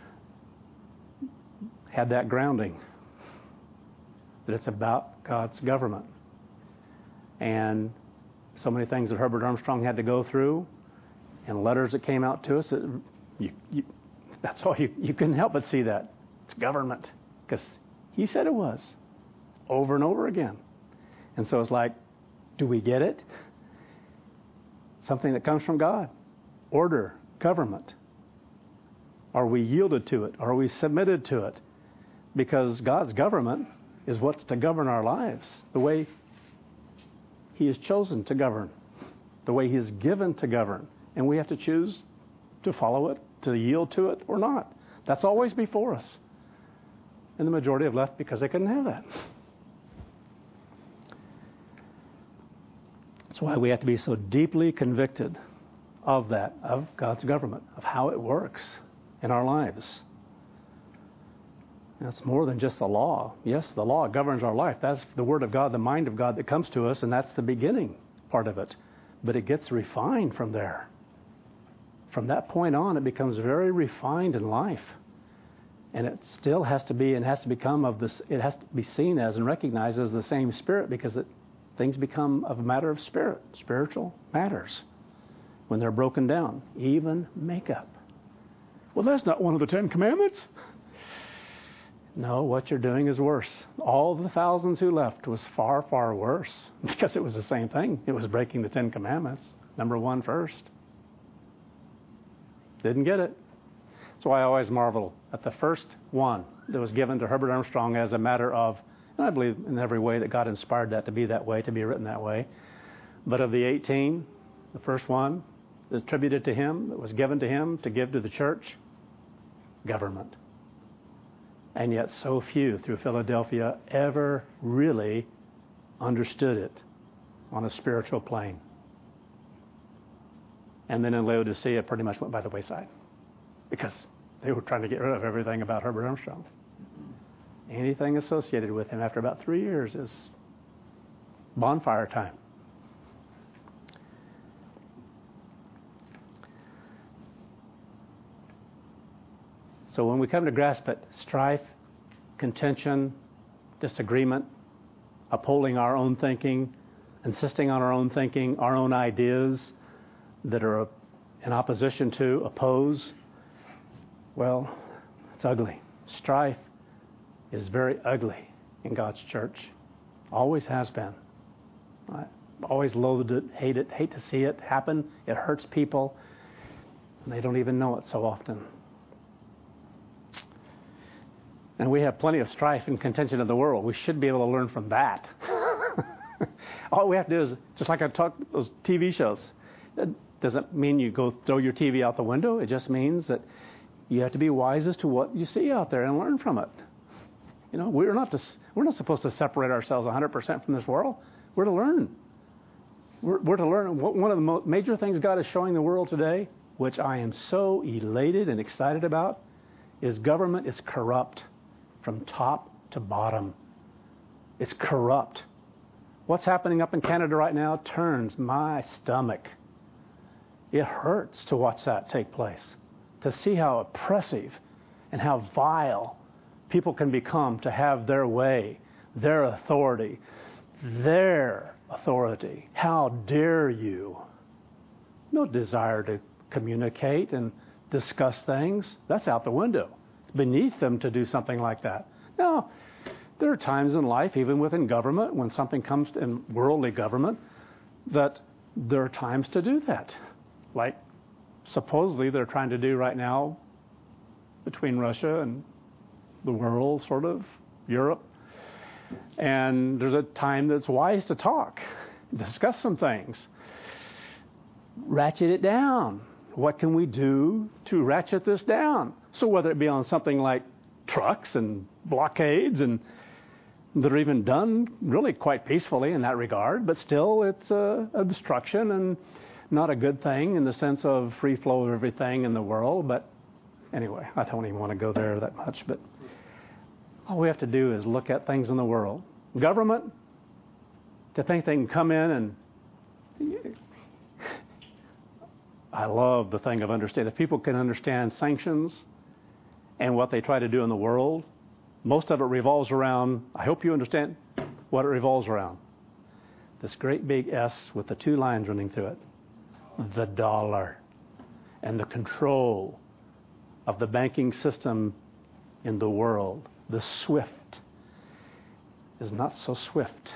had that grounding, that it's about God's government. And so many things that Herbert Armstrong had to go through, and letters that came out to us, that you, you, that's all you, you couldn't help but see that. It's government, because he said it was, over and over again. And so it's like, do we get it? Something that comes from God. Order, government. Are we yielded to it? Are we submitted to it? Because God's government is what's to govern our lives, the way He has chosen to govern, the way He is given to govern. And we have to choose to follow it, to yield to it, or not. That's always before us. And the majority have left because they couldn't have that. That's why we have to be so deeply convicted of that, of God's government, of how it works in our lives. That's more than just the law. Yes, the law governs our life. That's the Word of God, the mind of God that comes to us, and that's the beginning part of it. But it gets refined from there. From that point on, it becomes very refined in life. And it still has to be and has to become of this, it has to be seen as and recognized as the same Spirit, because it, things become of a matter of spirit, spiritual matters, when they're broken down. Even makeup. Well, that's not one of the Ten Commandments. No, what you're doing is worse. All the thousands who left was far, far worse, because it was the same thing. It was breaking the Ten Commandments. Number one first. Didn't get it. That's why I always marvel at the first one that was given to Herbert Armstrong as a matter of, and I believe in every way that God inspired that to be that way, to be written that way. But of the eighteen, the first one attributed to him, that was given to him to give to the church, government. And yet so few through Philadelphia ever really understood it on a spiritual plane. And then in Laodicea, it pretty much went by the wayside, because they were trying to get rid of everything about Herbert Armstrong. Anything associated with him after about three years is bonfire time. So when we come to grasp it, strife, contention, disagreement, upholding our own thinking, insisting on our own thinking, our own ideas that are in opposition to, oppose, well, it's ugly. Strife is very ugly in God's church. Always has been. I always loathed it, hate it, hate to see it happen. It hurts people, and they don't even know it so often. And we have plenty of strife and contention in the world. We should be able to learn from that. All we have to do is, just like I talked, those T V shows. That doesn't mean you go throw your T V out the window. It just means that you have to be wise as to what you see out there and learn from it. You know, we're not to, we're not supposed to separate ourselves one hundred percent from this world. We're to learn. We're, we're to learn. One of the mo- major things God is showing the world today, which I am so elated and excited about, is government is corrupt from top to bottom. It's corrupt. What's happening up in Canada right now turns my stomach. It hurts to watch that take place, to see how oppressive and how vile people can become to have their way, their authority, their authority. How dare you? No desire to communicate and discuss things. That's out the window. It's beneath them to do something like that. Now, there are times in life, even within government, when something comes to, in worldly government, that there are times to do that. Like supposedly they're trying to do right now between Russia and the world, sort of, Europe. And there's a time that's wise to talk, discuss some things, ratchet it down. What can we do to ratchet this down? So whether it be on something like trucks and blockades, and that are even done really quite peacefully in that regard, but still it's a, a destruction and not a good thing in the sense of free flow of everything in the world. But anyway, I don't even want to go there that much. But all we have to do is look at things in the world. Government, to think they can come in and... I love the thing of understanding. If people can understand sanctions and what they try to do in the world, most of it revolves around, I hope you understand what it revolves around. This great big S with the two lines running through it. The dollar. And the control of the banking system in the world. The SWIFT is not so swift.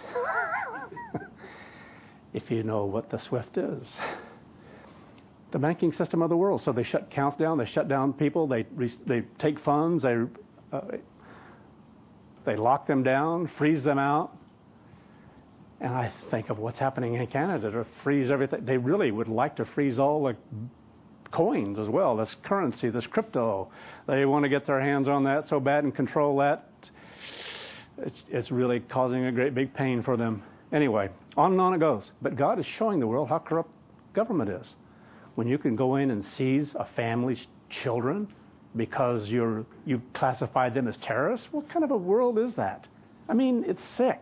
If you know what the SWIFT is. The banking system of the world. So they shut accounts down, they shut down people, they they take funds, they uh, they lock them down, freeze them out. And I think of what's happening in Canada to freeze everything. They really would like to freeze all the coins as well, this currency, this crypto. They want to get their hands on that so bad and control that. It's, it's really causing a great big pain for them. Anyway, on and on it goes. But God is showing the world how corrupt government is. When you can go in and seize a family's children because you're you classified them as terrorists, what kind of a world is that? I mean, it's sick.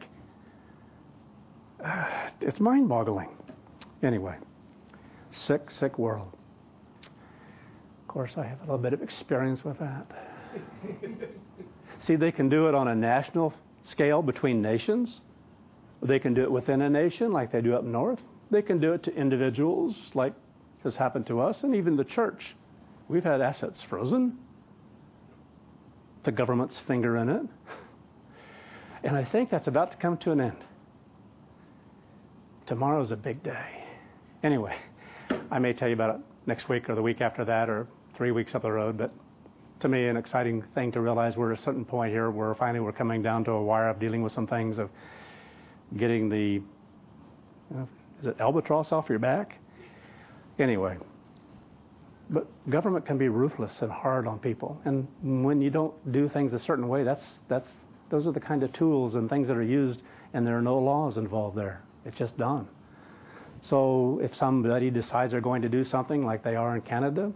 Uh, it's mind-boggling. Anyway, sick, sick world. Of course, I have a little bit of experience with that. See, they can do it on a national scale between nations. They can do it within a nation like they do up north. They can do it to individuals like has happened to us, and even the church. We've had assets frozen. The government's finger in it. And I think that's about to come to an end. Tomorrow's a big day. Anyway, I may tell you about it next week or the week after that or three weeks up the road, but to me, an exciting thing to realize we're at a certain point here where finally we're coming down to a wire of dealing with some things of getting the, you know, is it albatross off your back? Anyway, but government can be ruthless and hard on people. And when you don't do things a certain way, that's that's those are the kind of tools and things that are used, and there are no laws involved there. It's just done. So if somebody decides they're going to do something like they are in Canada,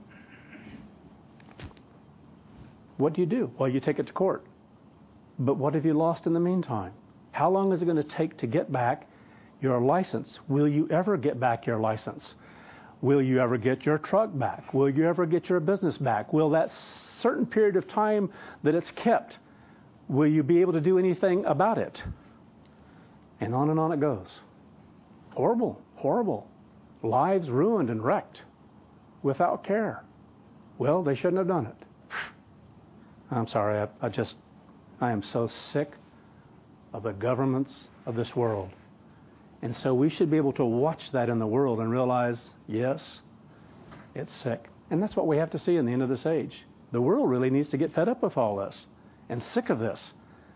what do you do? Well, you take it to court. But what have you lost in the meantime? How long is it going to take to get back your license? Will you ever get back your license? Will you ever get your truck back? Will you ever get your business back? Will that certain period of time that it's kept, will you be able to do anything about it? And on and on it goes. Horrible, horrible. Lives ruined and wrecked without care. Well, they shouldn't have done it. I'm sorry, I, I just, I am so sick of the governments of this world. And so we should be able to watch that in the world and realize, yes, it's sick. And that's what we have to see in the end of this age. The world really needs to get fed up with all this and sick of this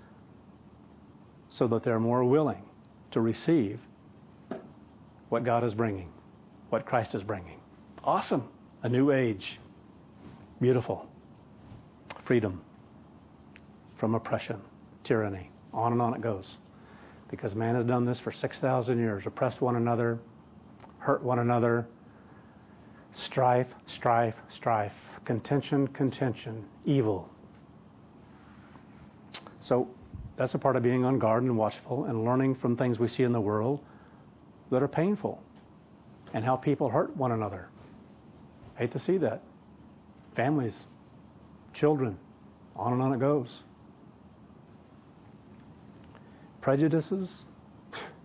so that they're more willing to receive what God is bringing, what Christ is bringing. Awesome. A new age. Beautiful. Freedom from oppression, tyranny. On and on it goes. Because man has done this for six thousand years. Oppressed one another, hurt one another. Strife, strife, strife. Contention, contention. Evil. So that's a part of being on guard and watchful and learning from things we see in the world that are painful and how people hurt one another. I hate to see that. Families, children, on and on it goes. Prejudices,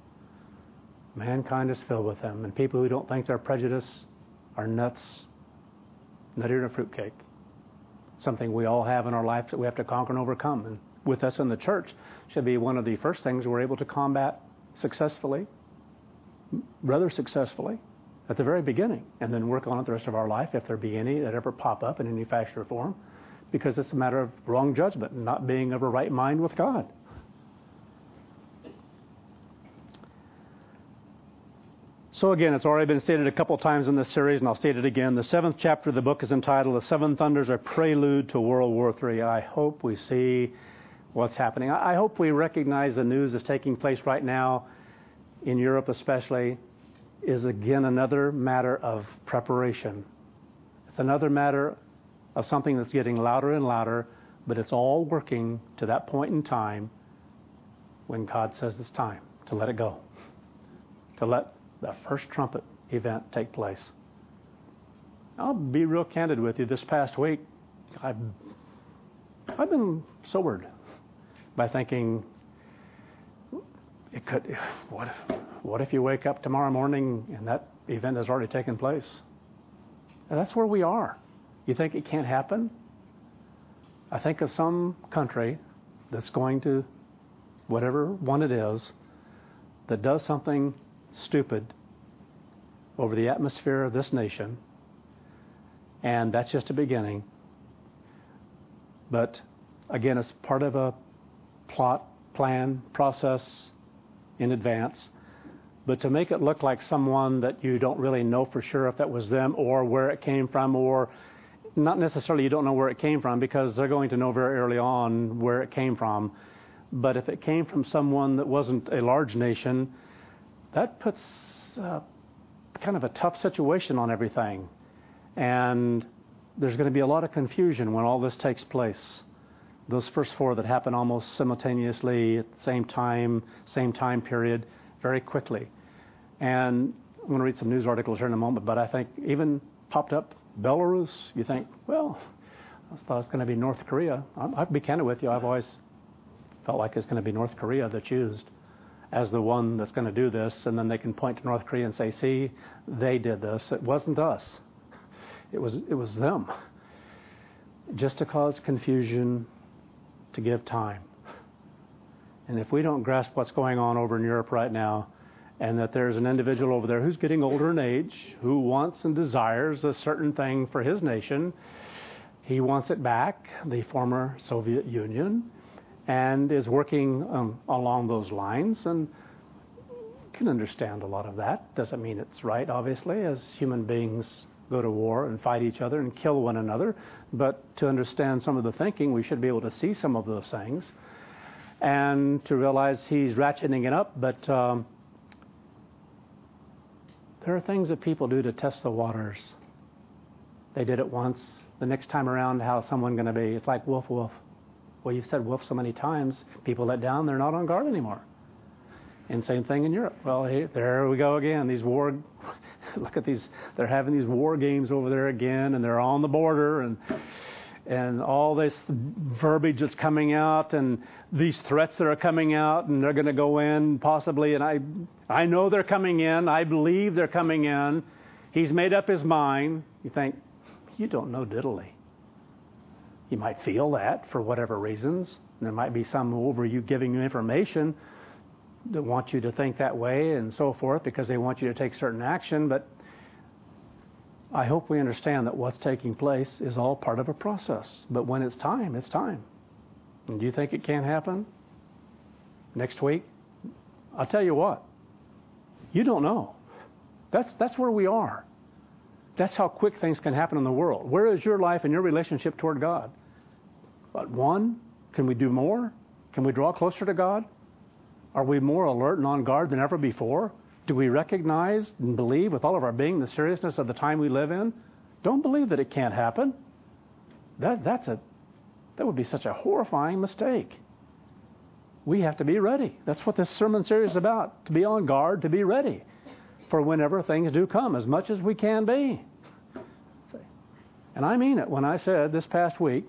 mankind is filled with them, and people who don't think they're prejudiced are nuts nuttier than a fruitcake. Something we all have in our life that we have to conquer and overcome. And with us in the church should be one of the first things we're able to combat successfully, rather successfully, at the very beginning, and then work on it the rest of our life if there be any that ever pop up in any fashion or form, because it's a matter of wrong judgment and not being of a right mind with God. So again, it's already been stated a couple times in this series, and I'll state it again. The seventh chapter of the book is entitled The Seven Thunders, a Prelude to World War Three. I hope we see what's happening. I hope we recognize the news that's taking place right now, in Europe especially, is again another matter of preparation. It's another matter of something that's getting louder and louder, but it's all working to that point in time when God says it's time to let it go, to let the first trumpet event take place. I'll be real candid with you. This past week, I've, I've been sobered by thinking, it could. What if, what if you wake up tomorrow morning and that event has already taken place? And that's where we are. You think it can't happen? I think of some country that's going to, whatever one it is, that does something stupid over the atmosphere of this nation, and that's just a beginning. But again, it's part of a plot, plan, process in advance. But to make it look like someone that you don't really know for sure if that was them or where it came from, or not necessarily you don't know where it came from, because they're going to know very early on where it came from. But if it came from someone that wasn't a large nation, that puts uh, kind of a tough situation on everything. And there's going to be a lot of confusion when all this takes place. Those first four that happen almost simultaneously at the same time, same time period, very quickly. And I'm going to read some news articles here in a moment, but I think even popped up Belarus, you think, well, I thought it's going to be North Korea. I'll be candid with you, I've always felt like it's going to be North Korea that's used as the one that's going to do this, and then they can point to North Korea and say, see, they did this. It wasn't us. It was, it was them. Just to cause confusion, to give time. And if we don't grasp what's going on over in Europe right now, and that there's an individual over there who's getting older in age, who wants and desires a certain thing for his nation, he wants it back, the former Soviet Union, and is working um, along those lines, and can understand a lot of that. Doesn't mean it's right, obviously, as human beings go to war and fight each other and kill one another, but to understand some of the thinking, we should be able to see some of those things, and to realize he's ratcheting it up, but um, there are things that people do to test the waters. They did it once. The next time around, how's someone going to be? It's like wolf, wolf. Well, you've said wolf so many times, people let down, they're not on guard anymore. And same thing in Europe. Well, hey, there we go again. These war, look at these, they're having these war games over there again, and they're on the border, and and all this verbiage that's coming out, and these threats that are coming out, and they're going to go in possibly, and I, I know they're coming in. I believe they're coming in. He's made up his mind. You think, you don't know diddly. You might feel that for whatever reasons. There might be some over you giving you information that want you to think that way and so forth because they want you to take certain action. But I hope we understand that what's taking place is all part of a process. But when it's time, it's time. And do you think it can happen next week? I'll tell you what. You don't know. That's, that's where we are. That's how quick things can happen in the world. Where is your life and your relationship toward God? But one, can we do more? Can we draw closer to God? Are we more alert and on guard than ever before? Do we recognize and believe with all of our being the seriousness of the time we live in? Don't believe that it can't happen. That, that's a, that would be such a horrifying mistake. We have to be ready. That's what this sermon series is about, to be on guard, to be ready for whenever things do come, as much as we can be. And I mean it when I said this past week,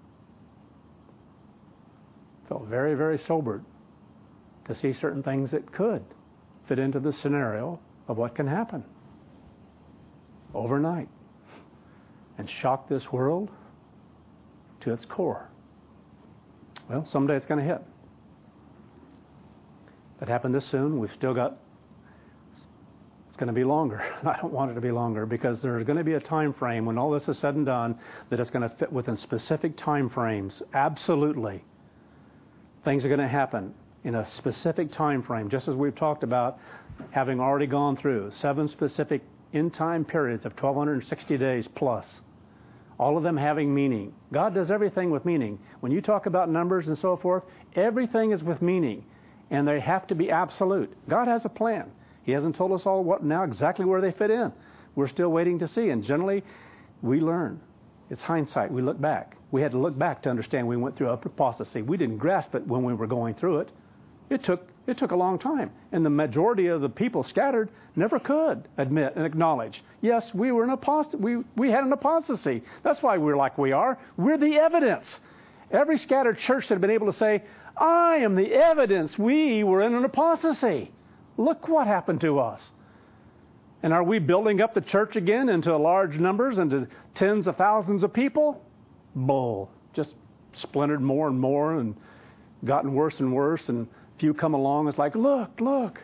felt very, very sobered to see certain things that could fit into the scenario of what can happen overnight. and shock this world to its core. Well, someday it's going to hit. If it happened this soon, we've still got, it's going to be longer. I don't want it to be longer because there's going to be a time frame when all this is said and done that it's going to fit within specific time frames. Absolutely. Things are going to happen in a specific time frame, just as we've talked about having already gone through seven specific in-time periods of twelve sixty days plus. All of them having meaning. God does everything with meaning. When you talk about numbers and so forth, everything is with meaning. And they have to be absolute. God has a plan. He hasn't told us all what now exactly where they fit in. We're still waiting to see. And generally, we learn. It's hindsight. We look back. We had to look back to understand we went through apostasy. We didn't grasp it when we were going through it. It took it took a long time. And the majority of the people scattered never could admit and acknowledge, yes, we were an apostasy. We, we had an apostasy. That's why we're like we are. We're the evidence. Every scattered church that had been able to say, I am the evidence we were in an apostasy. Look what happened to us. And are we building up the church again into large numbers, into tens of thousands of people? Bull. Just splintered more and more and gotten worse and worse. And few come along, it's like, look, look.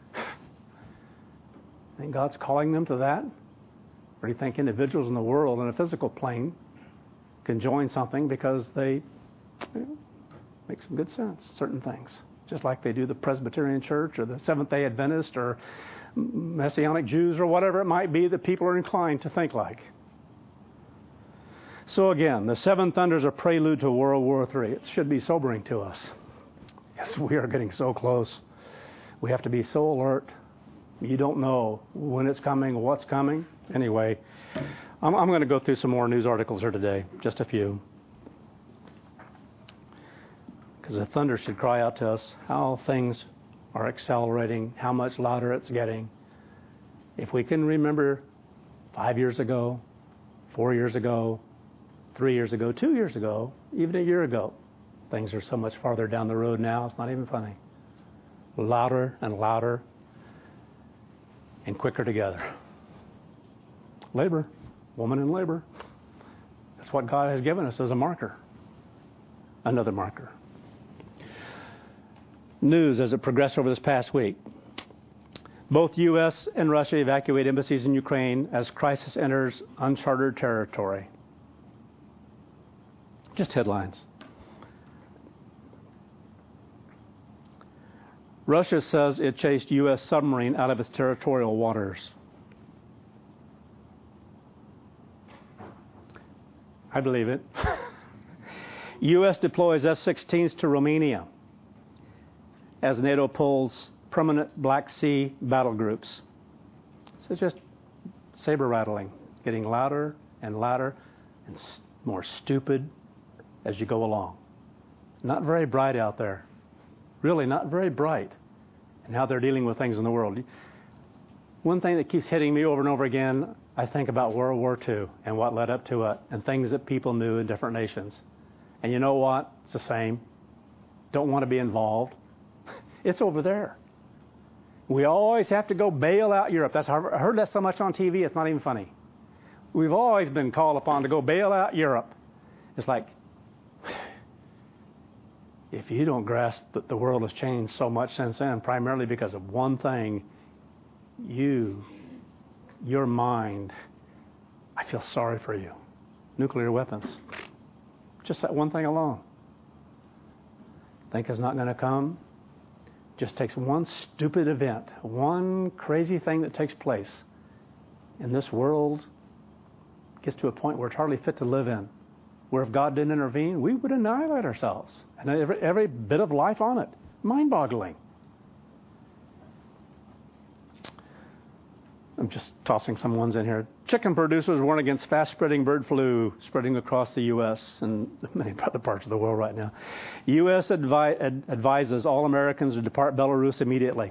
Think God's calling them to that? Or do you think individuals in the world in a physical plane can join something because they you know, make some good sense, certain things, just like they do the Presbyterian Church or the Seventh-day Adventist or Messianic Jews or whatever it might be that people are inclined to think like. So again, the seven thunders are prelude to World War Three. It should be sobering to us. Yes, we are getting so close. We have to be so alert. You don't know when it's coming, what's coming. Anyway, I'm, I'm going to go through some more news articles here today, just a few. Because the thunder should cry out to us how things are accelerating, how much louder it's getting. If we can remember five years ago, four years ago, three years ago, two years ago, even a year ago, things are so much farther down the road now, it's not even funny. Louder and louder and quicker together. Labor, woman in labor. That's what God has given us as a marker. Another marker. News as it progressed over this past week. Both U S and Russia evacuate embassies in Ukraine as crisis enters uncharted territory. Just headlines. Russia says it chased U S submarine out of its territorial waters. I believe it. U S deploys F sixteens to Romania as NATO pulls permanent Black Sea battle groups. So it's just saber rattling, getting louder and louder and more stupid as you go along. Not very bright out there. Really not very bright in how they're dealing with things in the world. One thing that keeps hitting me over and over again, I think about World War Two and what led up to it and things that people knew in different nations. And you know what? It's the same. Don't want to be involved. It's over there. We always have to go bail out Europe. That's I heard that so much on T V, it's not even funny. We've always been called upon to go bail out Europe. It's like, if you don't grasp that the world has changed so much since then, primarily because of one thing, you, your mind, I feel sorry for you. Nuclear weapons. Just that one thing alone. Think it's not going to come? Just takes one stupid event, one crazy thing that takes place, and this world gets to a point where it's hardly fit to live in. Where if God didn't intervene, we would annihilate ourselves. And every, every bit of life on it. Mind-boggling. I'm just tossing some ones in here. Chicken producers warn against fast-spreading bird flu spreading across the U S and many other parts of the world right now. U S advi- ad- advises all Americans to depart Belarus immediately.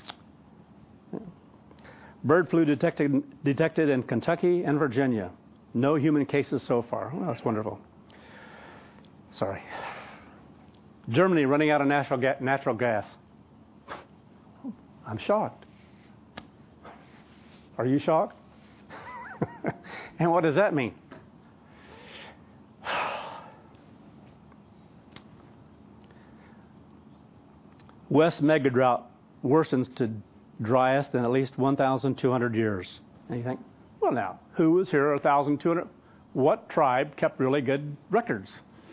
Bird flu detected, detected in Kentucky and Virginia. No human cases so far. Well, that's wonderful. Sorry. Germany running out of natural, ga- natural gas. I'm shocked. Are you shocked? And what does that mean? West mega drought worsens to driest in at least one thousand two hundred years. And you think, well, now, who was here one thousand two hundred? What tribe kept really good records?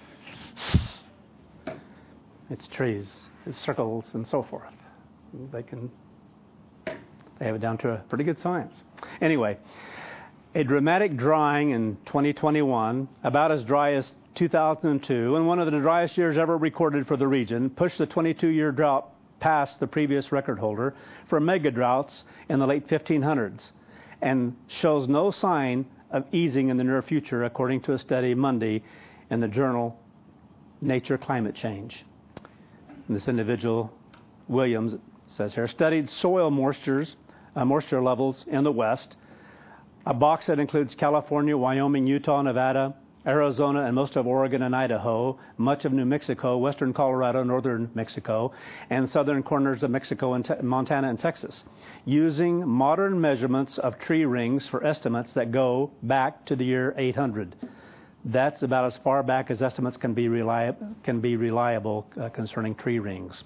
It's trees, it's circles, and so forth. They can, they have it down to a pretty good science. Anyway, a dramatic drying in twenty twenty-one, about as dry as two thousand two, and one of the driest years ever recorded for the region, pushed the twenty-two-year drought past the previous record holder for mega droughts in the late fifteen hundreds, and shows no sign of easing in the near future, according to a study Monday in the journal Nature Climate Change. And this individual, Williams, says here, studied soil moistures, uh, moisture levels in the West, a box that includes California, Wyoming, Utah, Nevada, Arizona, and most of Oregon and Idaho, much of New Mexico, western Colorado, northern Mexico, and southern corners of Mexico and te- Montana and Texas, using modern measurements of tree rings for estimates that go back to the year eight hundred. That's about as far back as estimates can be, reliable, can be reliable uh, concerning tree rings.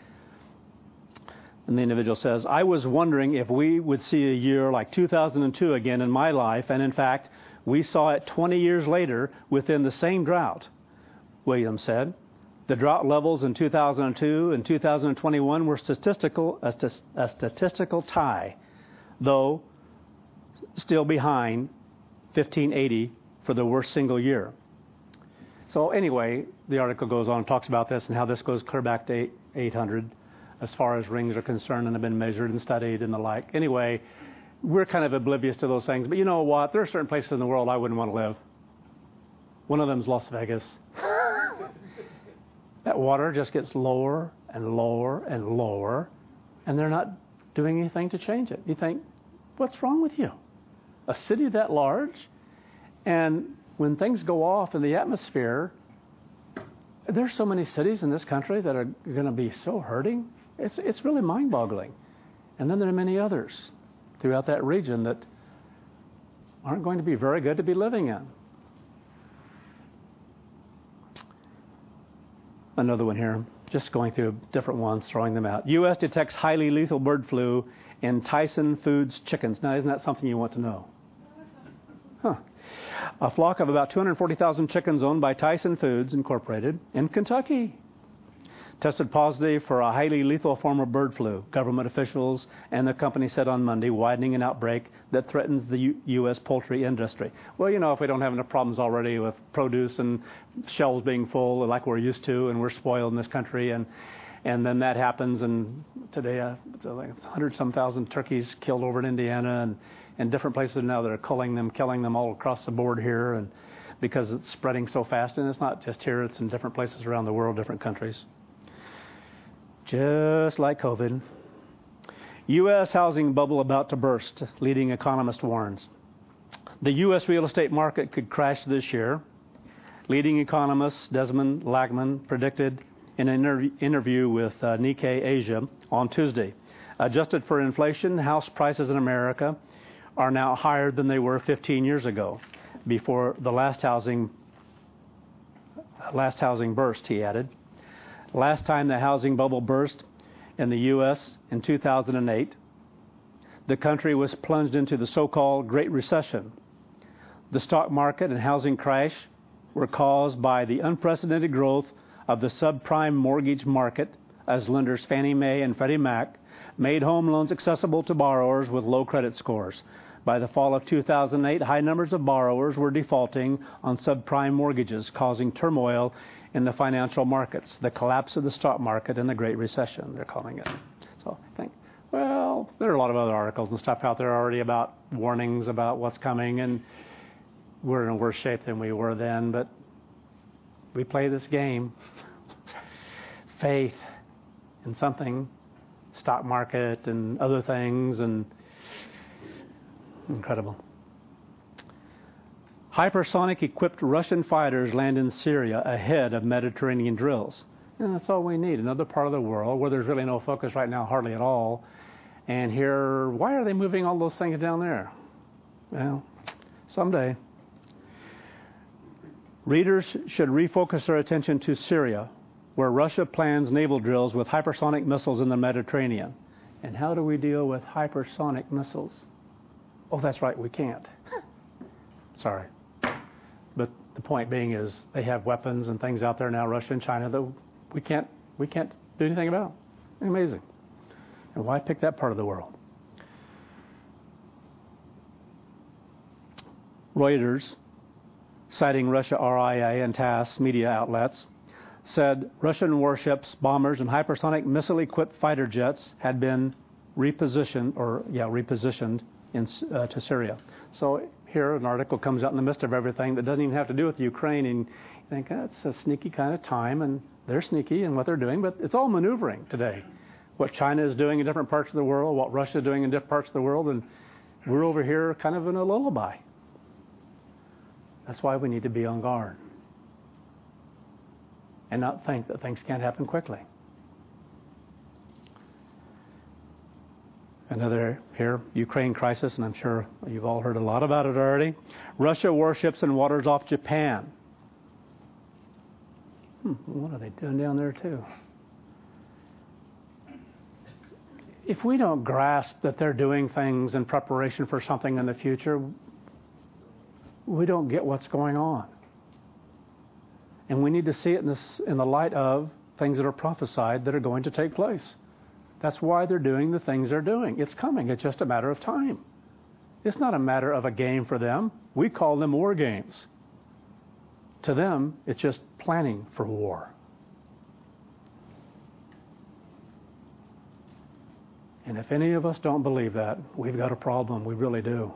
And the individual says, I was wondering if we would see a year like two thousand two again in my life, and in fact, we saw it twenty years later within the same drought, Williams said. The drought levels in two thousand two and two thousand twenty-one were statistical, a, st- a statistical tie, though still behind fifteen eighty for the worst single year. So anyway, the article goes on and talks about this and how this goes clear back to eight hundred as far as rings are concerned and have been measured and studied and the like. Anyway, we're kind of oblivious to those things. But you know what? There are certain places in the world I wouldn't want to live. One of them is Las Vegas. That water just gets lower and lower and lower, and they're not doing anything to change it. You think, what's wrong with you? A city that large? And when things go off in the atmosphere, there's so many cities in this country that are going to be so hurting. It's, it's really mind-boggling. And then there are many others throughout that region that aren't going to be very good to be living in. Another one here, just going through different ones, throwing them out. U S detects highly lethal bird flu in Tyson Foods chickens. Now, isn't that something you want to know? Huh. A flock of about two hundred forty thousand chickens owned by Tyson Foods Incorporated in Kentucky tested positive for a highly lethal form of bird flu, government officials and the company said on Monday, widening an outbreak that threatens the U- U.S. poultry industry. Well, you know, if we don't have enough problems already with produce and shelves being full like we're used to, and we're spoiled in this country, and and then that happens, and today uh, like one hundred some thousand turkeys killed over in Indiana, and, and different places now that are culling them, killing them all across the board here, and because it's spreading so fast, and it's not just here, it's in different places around the world, different countries. Just like COVID. U S housing bubble about to burst, leading economist warns. The U S real estate market could crash this year. Leading economist Desmond Lagman predicted in an inter- interview with uh, Nikkei Asia on Tuesday. Adjusted for inflation, house prices in America are now higher than they were fifteen years ago, before the last housing last housing burst, he added. Last time the housing bubble burst in the U S in two thousand eight, the country was plunged into the so-called Great Recession. The stock market and housing crash were caused by the unprecedented growth of the subprime mortgage market as lenders Fannie Mae and Freddie Mac made home loans accessible to borrowers with low credit scores. By the fall of two thousand eight, high numbers of borrowers were defaulting on subprime mortgages, causing turmoil in the financial markets, the collapse of the stock market, and the Great Recession, they're calling it. So I think, well, there are a lot of other articles and stuff out there already about warnings about what's coming, and we're in worse shape than we were then, but we play this game. Faith in something, stock market and other things, and incredible. Hypersonic-equipped Russian fighters land in Syria ahead of Mediterranean drills. And that's all we need, another part of the world where there's really no focus right now, hardly at all. And here, why are they moving all those things down there? Well, someday. Readers should refocus their attention to Syria, where Russia plans naval drills with hypersonic missiles in the Mediterranean. And how do we deal with hypersonic missiles? Oh, that's right, we can't. Sorry. But the point being is they have weapons and things out there now, Russia and China, that we can't, we can't do anything about. Amazing. And why pick that part of the world? Reuters, citing Russia R I A and TASS media outlets, said Russian warships, bombers, and hypersonic missile-equipped fighter jets had been repositioned, or yeah, repositioned in, uh, to Syria. So here an article comes out in the midst of everything that doesn't even have to do with Ukraine, and you think that's a sneaky kind of time, and they're sneaky in what they're doing, but it's all maneuvering today. What China is doing in different parts of the world, what Russia is doing in different parts of the world, and we're over here kind of in a lullaby. That's why we need to be on guard and not think that things can't happen quickly. Another here, Ukraine crisis, and I'm sure you've all heard a lot about it already. Russia warships in waters off Japan. Hmm, what are they doing down there too? If we don't grasp that they're doing things in preparation for something in the future, we don't get what's going on. And we need to see it in, this, in the light of things that are prophesied that are going to take place. That's why they're doing the things they're doing. It's coming. It's just a matter of time. It's not a matter of a game for them. We call them war games. To them, it's just planning for war. And if any of us don't believe that, we've got a problem. We really do.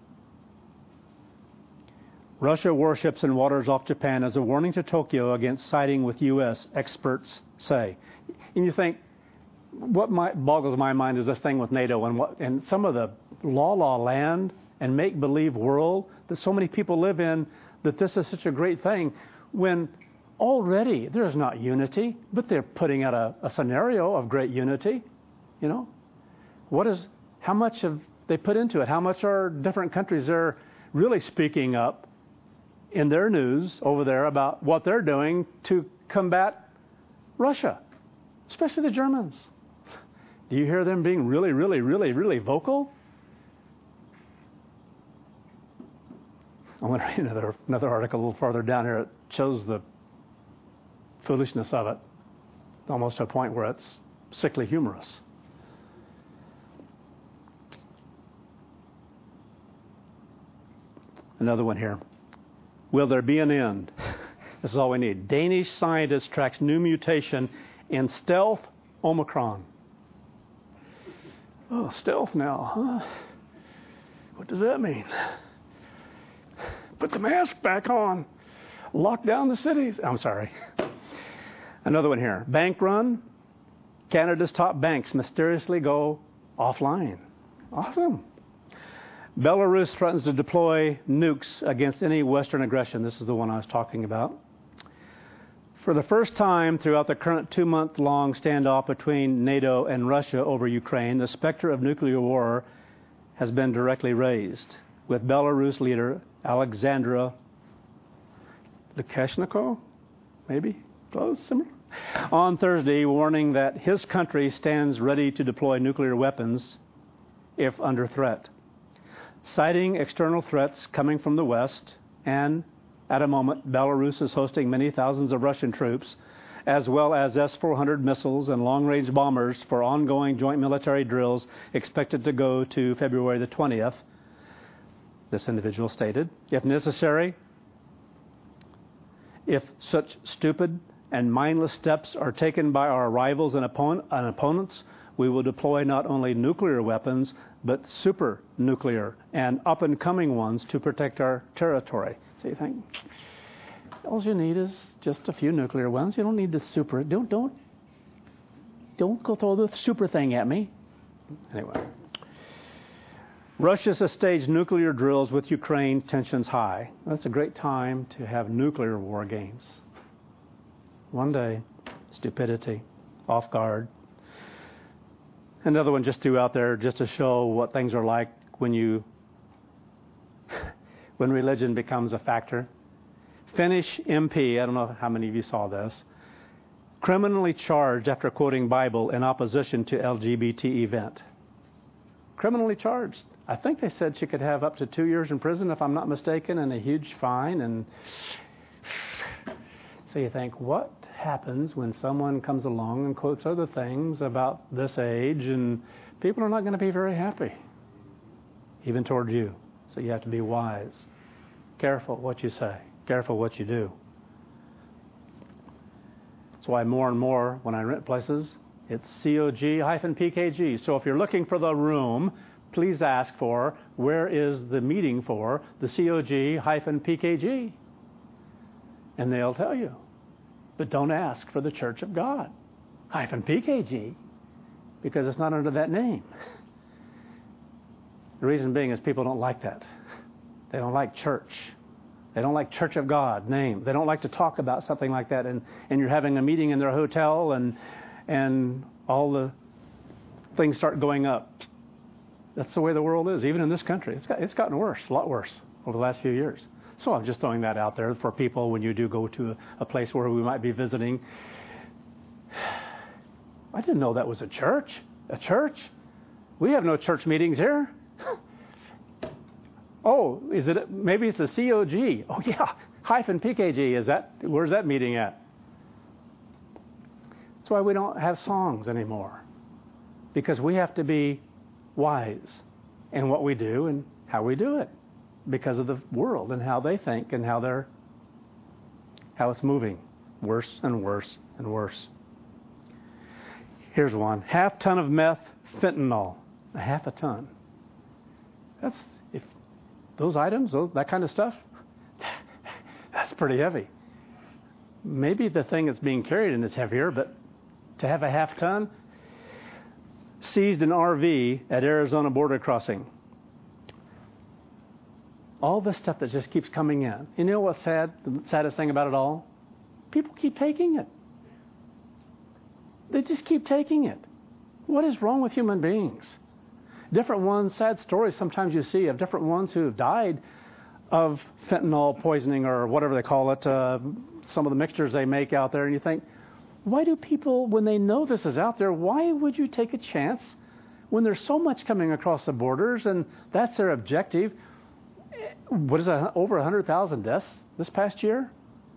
Russia warships in waters off Japan as a warning to Tokyo against siding with U S, experts say. And you think, what my, boggles my mind is this thing with NATO and, what, and some of the la-la land and make-believe world that so many people live in, that this is such a great thing, when already there's not unity, but they're putting out a, a scenario of great unity. You know, what is, how much have they put into it? How much are different countries there really speaking up in their news over there about what they're doing to combat Russia, especially the Germans? Do you hear them being really, really, really, really vocal? I want to read another, another article a little farther down here. It shows the foolishness of it, almost to a point where it's sickly humorous. Another one here. Will there be an end? This is all we need. Danish scientist tracks new mutation in stealth Omicron. Oh, stealth now, huh? What does that mean? Put the mask back on. Lock down the cities. I'm sorry. Another one here. Bank run. Canada's top banks mysteriously go offline. Awesome. Belarus threatens to deploy nukes against any Western aggression. This is the one I was talking about. For the first time throughout the current two-month-long standoff between NATO and Russia over Ukraine, the specter of nuclear war has been directly raised, with Belarus leader Alexander Lukashenko, maybe close, similar, on Thursday, warning that his country stands ready to deploy nuclear weapons if under threat, citing external threats coming from the West. And at a moment, Belarus is hosting many thousands of Russian troops, as well as S four hundred missiles and long-range bombers for ongoing joint military drills expected to go to February the twentieth, this individual stated. If necessary, if such stupid and mindless steps are taken by our rivals and, opponent, and opponents, we will deploy not only nuclear weapons, but super nuclear and up-and-coming ones to protect our territory. So you think, all you need is just a few nuclear ones. You don't need the super. Don't don't don't go throw the super thing at me. Anyway, Russia has staged nuclear drills with Ukraine. Tensions high. That's a great time to have nuclear war games. One day, stupidity, off guard. Another one just threw out there just to show what things are like when you when religion becomes a factor. Finnish M P, I don't know how many of you saw this, criminally charged after quoting Bible in opposition to L G B T event. Criminally charged. I think they said she could have up to two years in prison, if I'm not mistaken, and a huge fine. And so you think, what happens when someone comes along and quotes other things about this age, and people are not going to be very happy, even toward you. So you have to be wise. Careful what you say. Careful what you do. That's why more and more, when I rent places, it's C O G hyphen P K G. So if you're looking for the room, please ask for, where is the meeting for the C O G hyphen P K G? And they'll tell you. But don't ask for the Church of God hyphen P K G, because it's not under that name. The reason being is people don't like that. They don't like church. They don't like Church of God name. They don't like to talk about something like that. And, and you're having a meeting in their hotel, and and all the things start going up. That's the way the world is, even in this country. It's got, it's gotten worse, a lot worse over the last few years. So I'm just throwing that out there for people when you do go to a, a place where we might be visiting. I didn't know that was a church. A church? We have no church meetings here. Oh, is it? Maybe it's a C O G. Oh yeah, hyphen P K G. Is that? Where's that meeting at? That's why we don't have songs anymore, because we have to be wise in what we do and how we do it, because of the world and how they think and how they're how it's moving worse and worse and worse. Here's one: half ton of meth, fentanyl, a half a ton. That's if those items, those, that kind of stuff. That's pretty heavy. Maybe the thing that's being carried in is heavier, but to have a half ton. Seized an R V at Arizona border crossing. All this stuff that just keeps coming in. You know what's sad? The saddest thing about it all? People keep taking it. They just keep taking it. What is wrong with human beings? Different ones, sad stories sometimes you see of different ones who have died of fentanyl poisoning or whatever they call it, uh, some of the mixtures they make out there, and you think, why do people, when they know this is out there, why would you take a chance when there's so much coming across the borders and that's their objective? What is that, over one hundred thousand deaths this past year?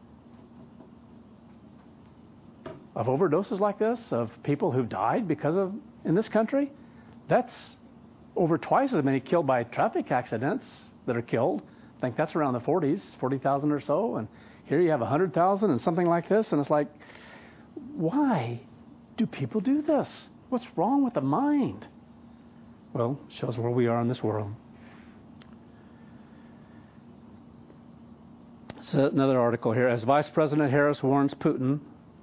Of overdoses like this, of people who've died because of, in this country? That's over twice as many killed by traffic accidents that are killed. I think that's around the forties, forty thousand or so. And here you have one hundred thousand and something like this. And it's like, why do people do this? What's wrong with the mind? Well, it shows where we are in this world. So another article here. As Vice President Harris warns Putin,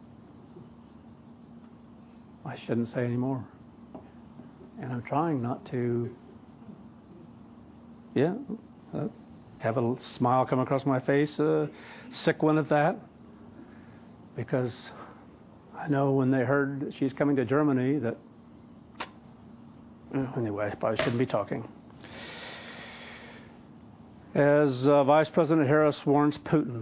I shouldn't say any more. And I'm trying not to, yeah, uh, have a little smile come across my face, a sick one at that, because I know when they heard that she's coming to Germany that, anyway, I probably shouldn't be talking. As uh, Vice President Harris warns Putin,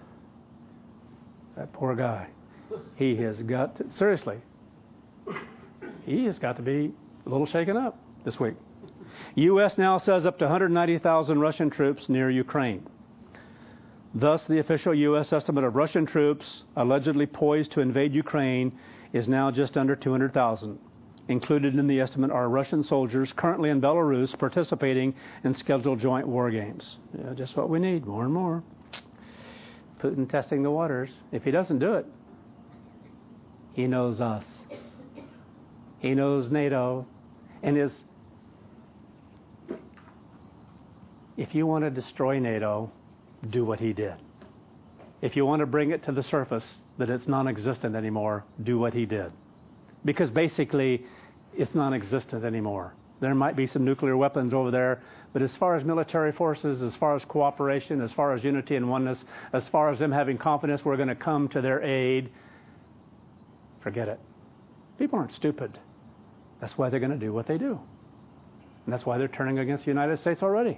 that poor guy, he has got to, seriously, he has got to be a little shaken up this week. U S now says up to one hundred ninety thousand Russian troops near Ukraine. Thus, the official U S estimate of Russian troops allegedly poised to invade Ukraine is now just under two hundred thousand. Included in the estimate are Russian soldiers currently in Belarus participating in scheduled joint war games. Yeah, just what we need, more and more. Putin testing the waters. If he doesn't do it, he knows us. He knows NATO. And is, if you want to destroy NATO, do what he did. If you want to bring it to the surface that it's non-existent anymore, do what he did. Because basically, it's non-existent anymore. There might be some nuclear weapons over there, but as far as military forces, as far as cooperation, as far as unity and oneness, as far as them having confidence we're going to come to their aid, forget it. People aren't stupid. That's why they're going to do what they do. And that's why they're turning against the United States already.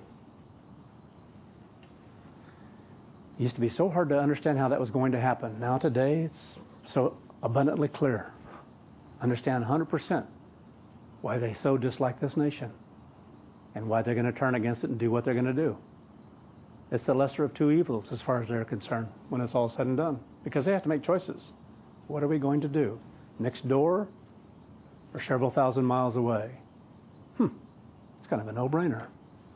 It used to be so hard to understand how that was going to happen. Now today, it's so abundantly clear, understand one hundred percent why they so dislike this nation and why they're going to turn against it and do what they're going to do. It's the lesser of two evils as far as they're concerned when it's all said and done, because they have to make choices. What are we going to do? Next door or several thousand miles away? Hmm, it's kind of a no-brainer.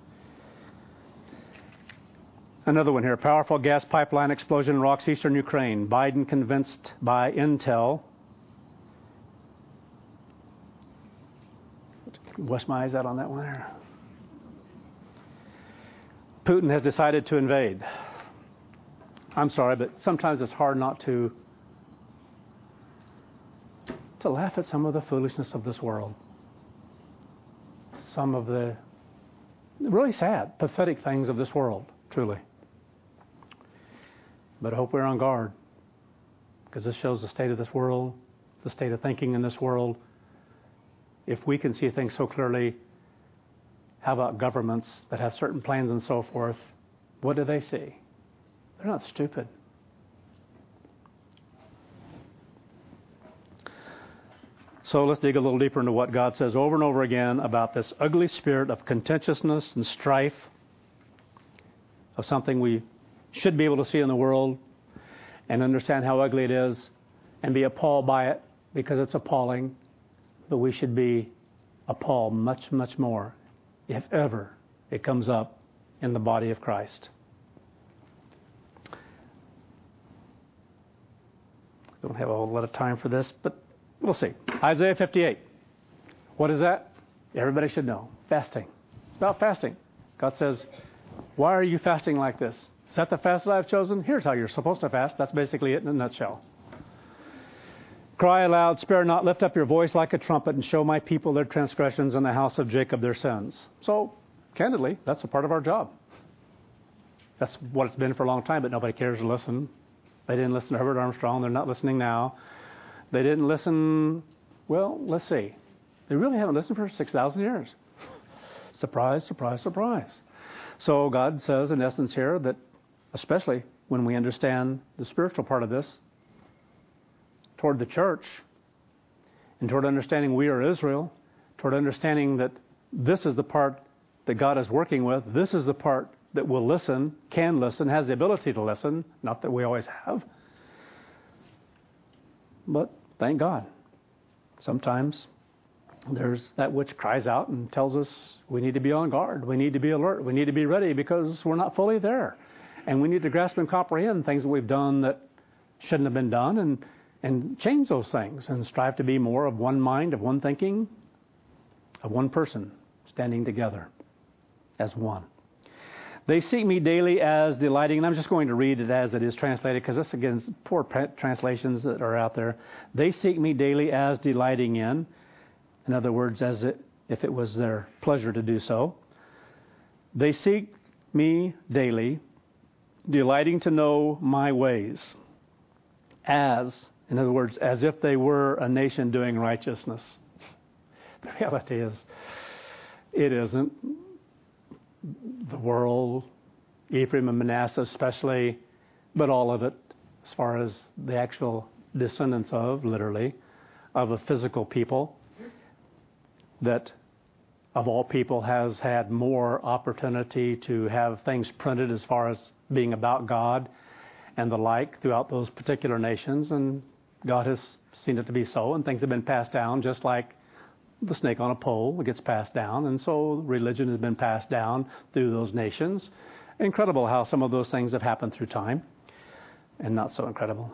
Another one here, powerful gas pipeline explosion rocks eastern Ukraine. Biden convinced by intel. What's my eyes out on that one here? Putin has decided to invade. I'm sorry, but sometimes it's hard not to to laugh at some of the foolishness of this world. Some of the really sad, pathetic things of this world, truly. But I hope we're on guard, because this shows the state of this world, the state of thinking in this world. If we can see things so clearly, how about governments that have certain plans and so forth? What do they see? They're not stupid. So let's dig a little deeper into what God says over and over again about this ugly spirit of contentiousness and strife, of something we should be able to see in the world and understand how ugly it is and be appalled by it because it's appalling. But we should be appalled much, much more if ever it comes up in the body of Christ. Don't have a whole lot of time for this, but we'll see. Isaiah fifty-eight. What is that? Everybody should know. Fasting. It's about fasting. God says, why are you fasting like this? Is that the fast that I've chosen? Here's how you're supposed to fast. That's basically it in a nutshell. Cry aloud, spare not, lift up your voice like a trumpet, and show my people their transgressions and the house of Jacob their sins. So, candidly, that's a part of our job. That's what it's been for a long time, but nobody cares to listen. They didn't listen to Herbert Armstrong. They're not listening now. They didn't listen, well, let's see. They really haven't listened for six thousand years. Surprise, surprise, surprise. So God says, in essence here, that especially when we understand the spiritual part of this, toward the church, and toward understanding we are Israel, toward understanding that this is the part that God is working with, this is the part that will listen, can listen, has the ability to listen, not that we always have. But thank God, sometimes there's that which cries out and tells us we need to be on guard, we need to be alert, we need to be ready because we're not fully there. And we need to grasp and comprehend things that we've done that shouldn't have been done, and and change those things and strive to be more of one mind, of one thinking, of one person standing together as one. They seek me daily as delighting, and I'm just going to read it as it is translated because this, again, is poor translations that are out there. They seek me daily as delighting in. In other words, as it, if it was their pleasure to do so. They seek me daily, delighting to know my ways. As, in other words, as if they were a nation doing righteousness. The reality is, it isn't. The world, Ephraim and Manasseh especially, but all of it, as far as the actual descendants of, literally, of a physical people, that of all people has had more opportunity to have things printed as far as being about God and the like throughout those particular nations, and God has seen it to be so, and things have been passed down just like the snake on a pole. It gets passed down, and so religion has been passed down through those nations. Incredible how some of those things have happened through time, and not so incredible.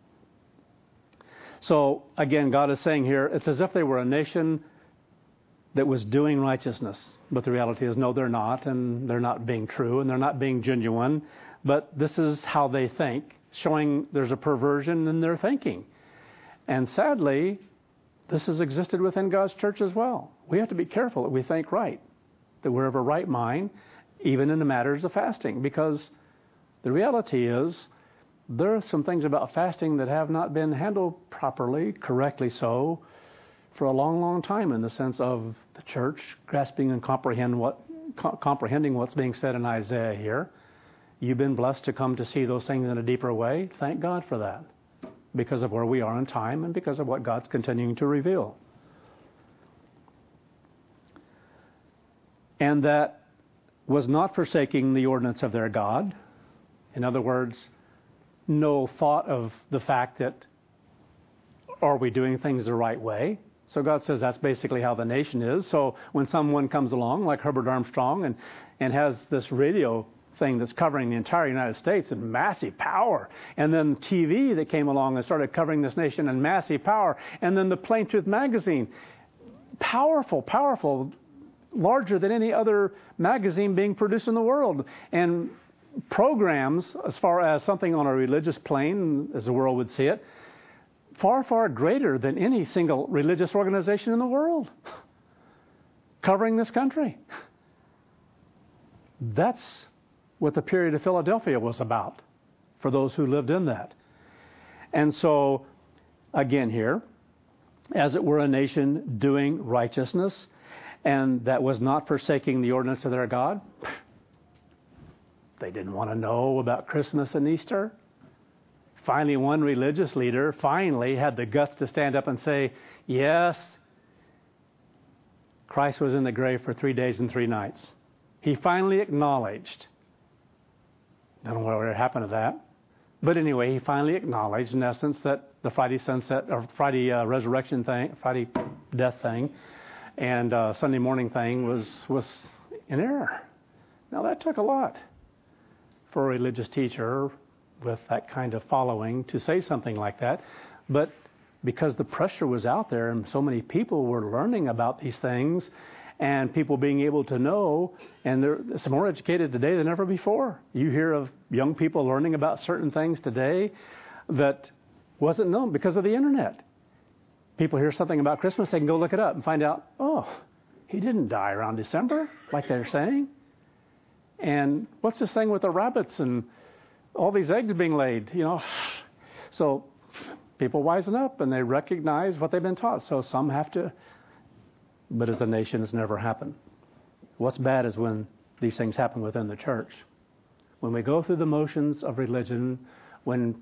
So again, God is saying here, it's as if they were a nation that was doing righteousness, but the reality is no, they're not, and they're not being true, and they're not being genuine, but this is how they think, showing there's a perversion in their thinking. And sadly, this has existed within God's church as well. We have to be careful that we think right, that we're of a right mind, even in the matters of fasting, because the reality is there are some things about fasting that have not been handled properly, correctly so, for a long, long time, in the sense of the church grasping and comprehend what, co- comprehending what's being said in Isaiah here. You've been blessed to come to see those things in a deeper way. Thank God for that. because of where we are in time and because of what God's continuing to reveal. And that was not forsaking the ordinance of their God. In other words, no thought of the fact that, are we doing things the right way? So God says that's basically how the nation is. So when someone comes along like Herbert Armstrong and, and has this radio thing that's covering the entire United States in massive power, and then T V that came along and started covering this nation in massive power, and then the Plain Truth magazine, powerful, powerful, larger than any other magazine being produced in the world, and programs as far as something on a religious plane, as the world would see it, far, far greater than any single religious organization in the world covering this country. That's what the period of Philadelphia was about for those who lived in that. And so, again here, as it were a nation doing righteousness, and that was not forsaking the ordinance of their God. They didn't want to know about Christmas and Easter. Finally, one religious leader finally had the guts to stand up and say, yes, Christ was in the grave for three days and three nights. He finally acknowledged. I don't know what happened to that. But anyway, he finally acknowledged, in essence, that the Friday sunset or Friday uh, resurrection thing, Friday death thing, and uh, Sunday morning thing was, was in error. Now, that took a lot for a religious teacher with that kind of following to say something like that. But because the pressure was out there and so many people were learning about these things and people being able to know, and they're it's more educated today than ever before. You hear of young people learning about certain things today that wasn't known because of the internet. People hear something about Christmas, they can go look it up and find out, oh, he didn't die around December like they're saying. And what's this thing with the rabbits and all these eggs being laid, you know? So people wisen up and they recognize what they've been taught. So some have to, but as a nation, it's never happened. What's bad is when these things happen within the church. When we go through the motions of religion, when,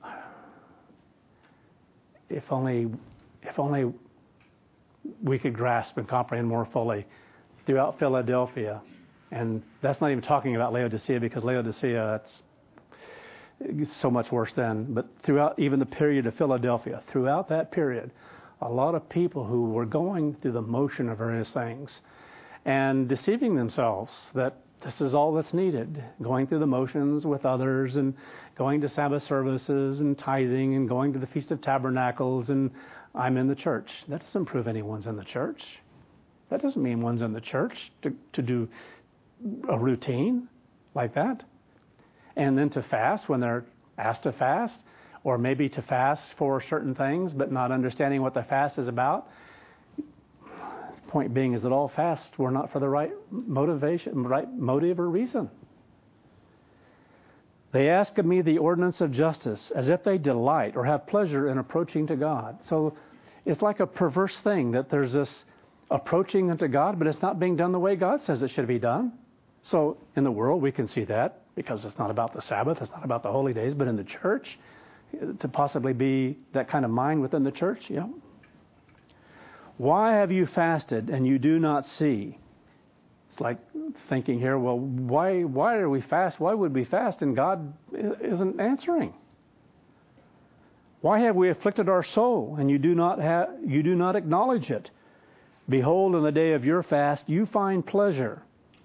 if only, if only we could grasp and comprehend more fully throughout Philadelphia. And that's not even talking about Laodicea, because Laodicea, it's so much worse then. But throughout even the period of Philadelphia, throughout that period, a lot of people who were going through the motion of various things and deceiving themselves that this is all that's needed, going through the motions with others and going to Sabbath services and tithing and going to the Feast of Tabernacles and I'm in the church. That doesn't prove anyone's in the church. That doesn't mean one's in the church to, to do a routine like that. And then to fast when they're asked to fast, or maybe to fast for certain things but not understanding what the fast is about. The point being is that all fasts were not for the right motivation, right motive or reason. They ask of me the ordinance of justice as if they delight or have pleasure in approaching to God. So it's like a perverse thing that there's this approaching unto God, but it's not being done the way God says it should be done. So in the world we can see that because it's not about the Sabbath, it's not about the holy days, but in the church, to possibly be that kind of mind within the church, you know. Why have you fasted and you do not see? It's like thinking here, well, why why are we fast? Why would we fast and God isn't answering? Why have we afflicted our soul and you do not have you do not acknowledge it? Behold, in the day of your fast you find pleasure.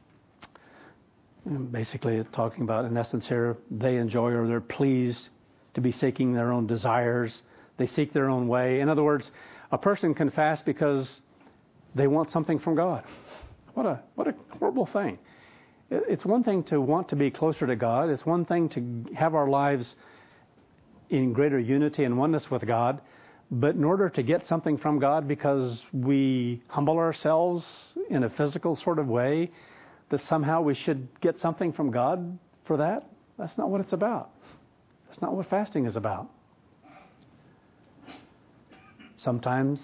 And basically, it's talking about, in essence here, they enjoy or they're pleased to be seeking their own desires. They seek their own way. In other words, a person can fast because they want something from God. What a what a horrible thing. It's one thing to want to be closer to God. It's one thing to have our lives in greater unity and oneness with God. But in order to get something from God because we humble ourselves in a physical sort of way, that somehow we should get something from God for that, that's not what it's about. That's not what fasting is about. Sometimes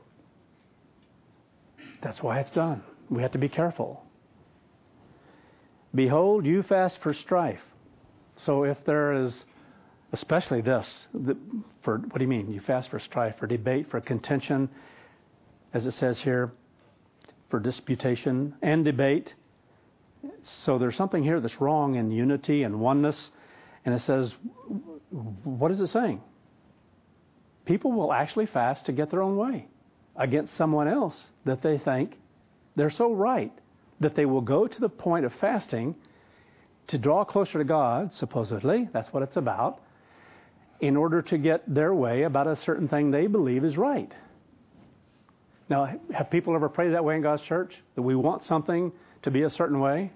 that's why it's done. We have to be careful. Behold, you fast for strife. So if there is especially this. The, for what do you mean? You fast for strife, for debate, for contention, as it says here, for disputation and debate. So there's something here that's wrong in unity and oneness. And it says, what is it saying? People will actually fast to get their own way against someone else that they think they're so right that they will go to the point of fasting to draw closer to God, supposedly, that's what it's about, in order to get their way about a certain thing they believe is right. Now, have people ever prayed that way in God's church? That we want something to be a certain way?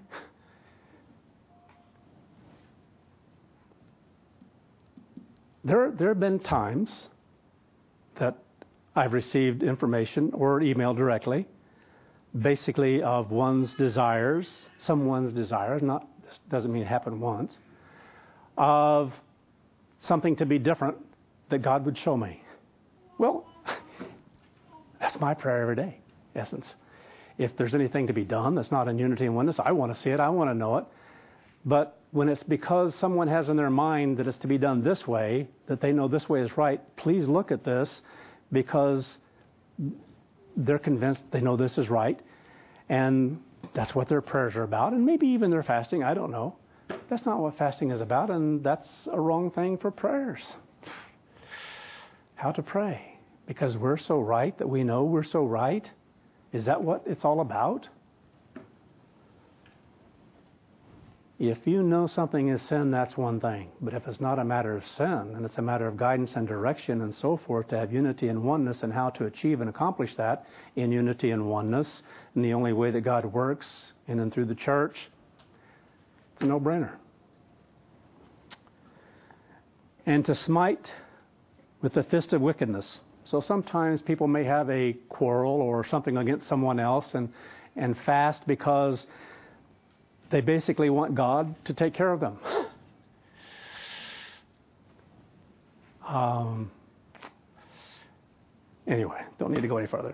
There, there have been times that I've received information or email directly, basically of one's desires, someone's desires, not doesn't mean it happened once, of something to be different that God would show me. Well, that's my prayer every day, in essence. If there's anything to be done that's not in unity and oneness, I want to see it, I want to know it. But when it's because someone has in their mind that it's to be done this way, that they know this way is right, please look at this, because they're convinced they know this is right. And that's what their prayers are about. And maybe even their fasting, I don't know. That's not what fasting is about, and that's a wrong thing for prayers. How to pray. Because we're so right that we know we're so right. Is that what it's all about? If you know something is sin, that's one thing. But if it's not a matter of sin, and it's a matter of guidance and direction and so forth, to have unity and oneness and how to achieve and accomplish that in unity and oneness, and the only way that God works in and through the church, it's a no-brainer. And to smite with the fist of wickedness. So sometimes people may have a quarrel or something against someone else and, and fast because they basically want God to take care of them. Um, anyway, don't need to go any further.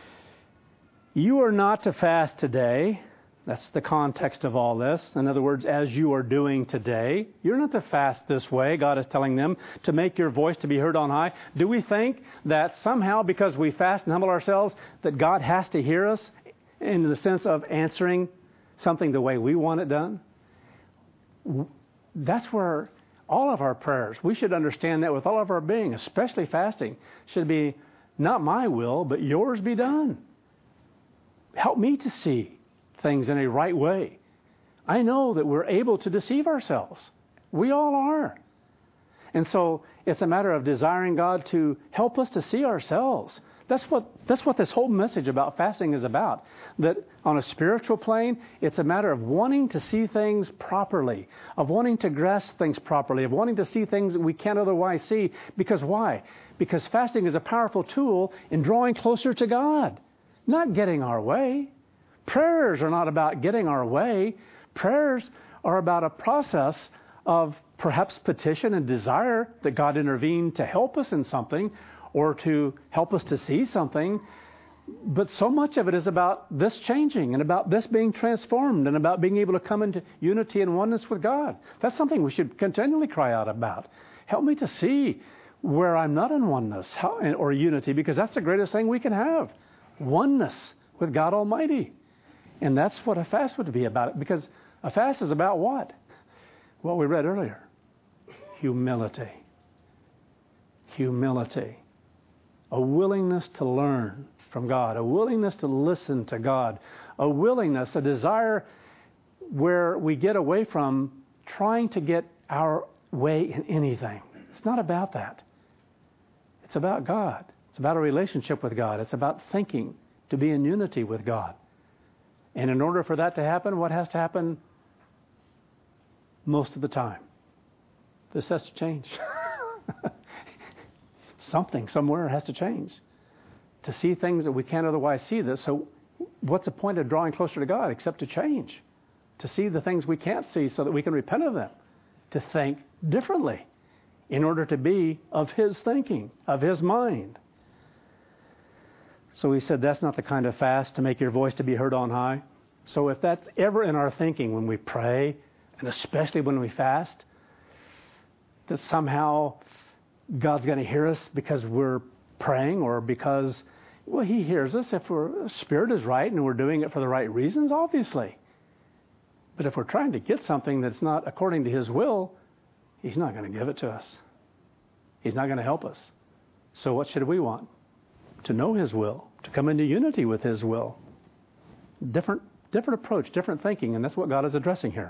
You are not to fast today. That's the context of all this. In other words, as you are doing today, you're not to fast this way. God is telling them to make your voice to be heard on high. Do we think that somehow because we fast and humble ourselves that God has to hear us in the sense of answering something the way we want it done? That's where all of our prayers, we should understand that with all of our being, especially fasting, should be not my will, but yours be done. Help me to see things in a right way. I know that we're able to deceive ourselves. We all are. And so it's a matter of desiring God to help us to see ourselves. That's what that's what this whole message about fasting is about. That on a spiritual plane, it's a matter of wanting to see things properly, of wanting to grasp things properly, of wanting to see things that we can't otherwise see. Because why? Because fasting is a powerful tool in drawing closer to God, not getting our way. Prayers are not about getting our way. Prayers are about a process of perhaps petition and desire that God intervene to help us in something, or to help us to see something. But so much of it is about this changing and about this being transformed and about being able to come into unity and oneness with God. That's something we should continually cry out about. Help me to see where I'm not in oneness or unity, because that's the greatest thing we can have. Oneness with God Almighty. And that's what a fast would be about. Because a fast is about what? What we read earlier. Humility. Humility. A willingness to learn from God, a willingness to listen to God, a willingness, a desire where we get away from trying to get our way in anything. It's not about that. It's about God. It's about a relationship with God. It's about thinking to be in unity with God. And in order for that to happen, what has to happen most of the time? This has to change. Something somewhere has to change to see things that we can't otherwise see. This. So what's the point of drawing closer to God except to change, to see the things we can't see so that we can repent of them, to think differently in order to be of His thinking, of His mind. So he said that's not the kind of fast to make your voice to be heard on high. So if that's ever in our thinking when we pray, and especially when we fast, that somehow God's going to hear us because we're praying or because, well, He hears us if our spirit is right and we're doing it for the right reasons, obviously. But if we're trying to get something that's not according to His will, He's not going to give it to us. He's not going to help us. So what should we want? To know His will, to come into unity with His will. Different, different approach, different thinking, and that's what God is addressing here.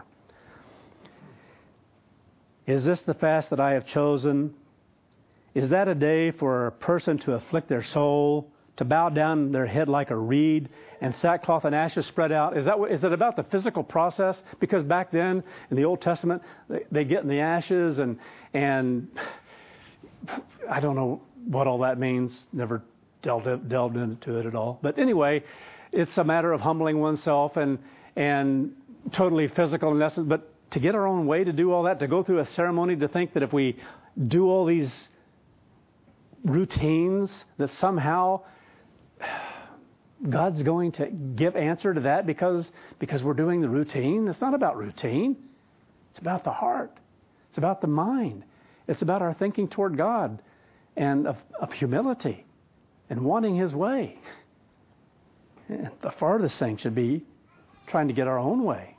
Is this the fast that I have chosen? Is that a day for a person to afflict their soul, to bow down their head like a reed, and sackcloth and ashes spread out? Is that is it about the physical process? Because back then in the Old Testament, they, they get in the ashes, and and I don't know what all that means. Never delved delved into it at all. But anyway, it's a matter of humbling oneself and and totally physical in essence. But to get our own way to do all that, to go through a ceremony, to think that if we do all these routines, that somehow God's going to give answer to that because because we're doing the routine. It's not about routine. It's about the heart. It's about the mind. It's about our thinking toward God and of, of humility and wanting His way. And the farthest thing should be trying to get our own way.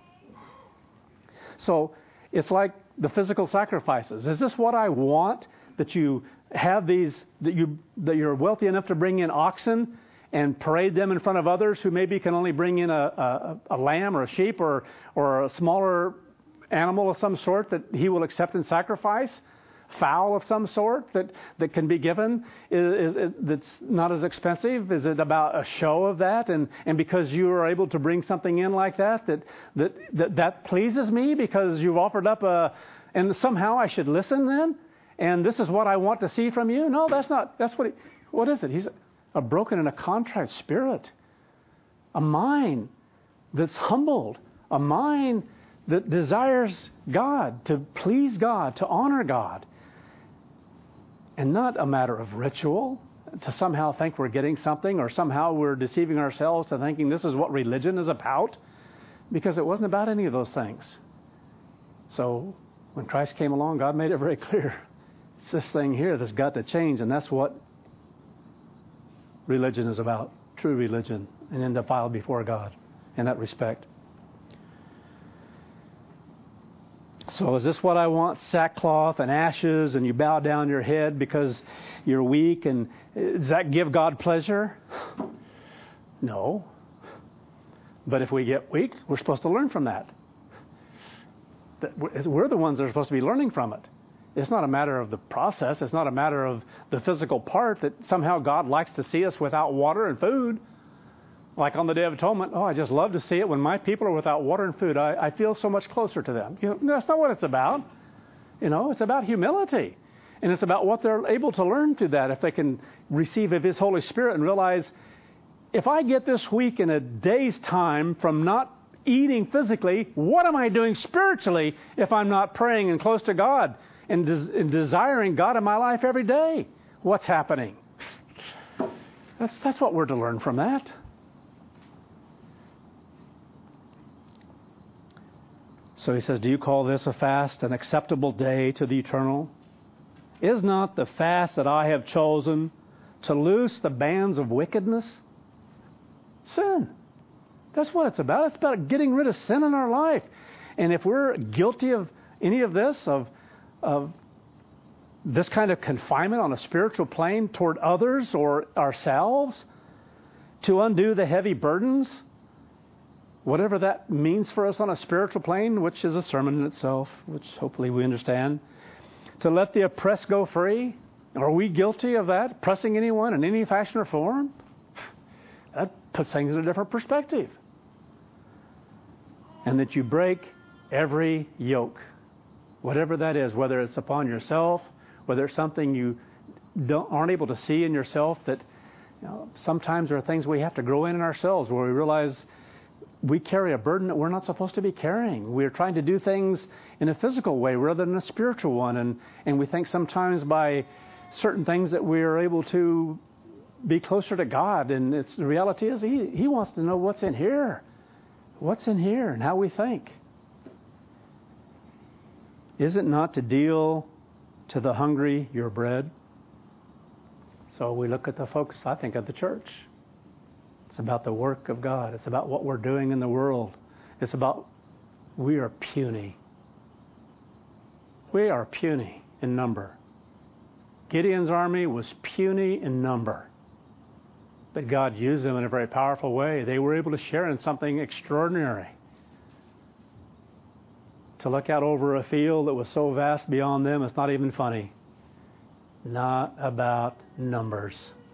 So it's like the physical sacrifices. Is this what I want? That you have these, that you that you're wealthy enough to bring in oxen and parade them in front of others who maybe can only bring in a, a, a lamb or a sheep or or a smaller animal of some sort that He will accept and sacrifice, fowl of some sort that, that can be given, is, is that's not as expensive? Is it about a show of that? And, and because you are able to bring something in like that, that that, that, that pleases me because you've offered up a, and somehow I should listen then? And this is what I want to see from you? No, that's not, that's what, he, what is it? He's a broken and a contrite spirit, a mind that's humbled, a mind that desires God, to please God, to honor God. And not a matter of ritual, to somehow think we're getting something, or somehow we're deceiving ourselves to thinking this is what religion is about, because it wasn't about any of those things. So when Christ came along, God made it very clear. It's this thing here that's got to change, and that's what religion is about, true religion, and undefiled before God in that respect. So is this what I want? Sackcloth and ashes, and you bow down your head because you're weak, and does that give God pleasure? No. But if we get weak, we're supposed to learn from that. We're the ones that are supposed to be learning from it. It's not a matter of the process. It's not a matter of the physical part that somehow God likes to see us without water and food. Like on the Day of Atonement, oh, I just love to see it when my people are without water and food. I, I feel so much closer to them. You know, that's not what it's about. You know, it's about humility. And it's about what they're able to learn through that if they can receive of His Holy Spirit and realize, if I get this week in a day's time from not eating physically, what am I doing spiritually if I'm not praying and close to God and, des- and desiring God in my life every day? What's happening? That's, that's what we're to learn from that. So he says, do you call this a fast, an acceptable day to the Eternal? Is not the fast that I have chosen to loose the bands of wickedness? Sin. That's what it's about. It's about getting rid of sin in our life. And if we're guilty of any of this, of, of this kind of confinement on a spiritual plane toward others or ourselves, to undo the heavy burdens, whatever that means for us on a spiritual plane, which is a sermon in itself, which hopefully we understand, to let the oppressed go free. Are we guilty of that? Pressing anyone in any fashion or form? That puts things in a different perspective. And that you break every yoke, whatever that is, whether it's upon yourself, whether it's something you don't, aren't able to see in yourself, that you know, sometimes there are things we have to grow in in ourselves where we realize we carry a burden that we're not supposed to be carrying. We're trying to do things in a physical way rather than a spiritual one. And, and we think sometimes by certain things that we're able to be closer to God. And it's, the reality is he, he wants to know what's in here. What's in here and how we think. Is it not to deal to the hungry your bread. So we look at the focus, I think, of the church. It's about the work of God. It's about what we're doing in the world. It's about we are puny. We are puny in number. Gideon's army was puny in number. But God used them in a very powerful way. They were able to share in something extraordinary. To look out over a field that was so vast beyond them, it's not even funny. Not about numbers.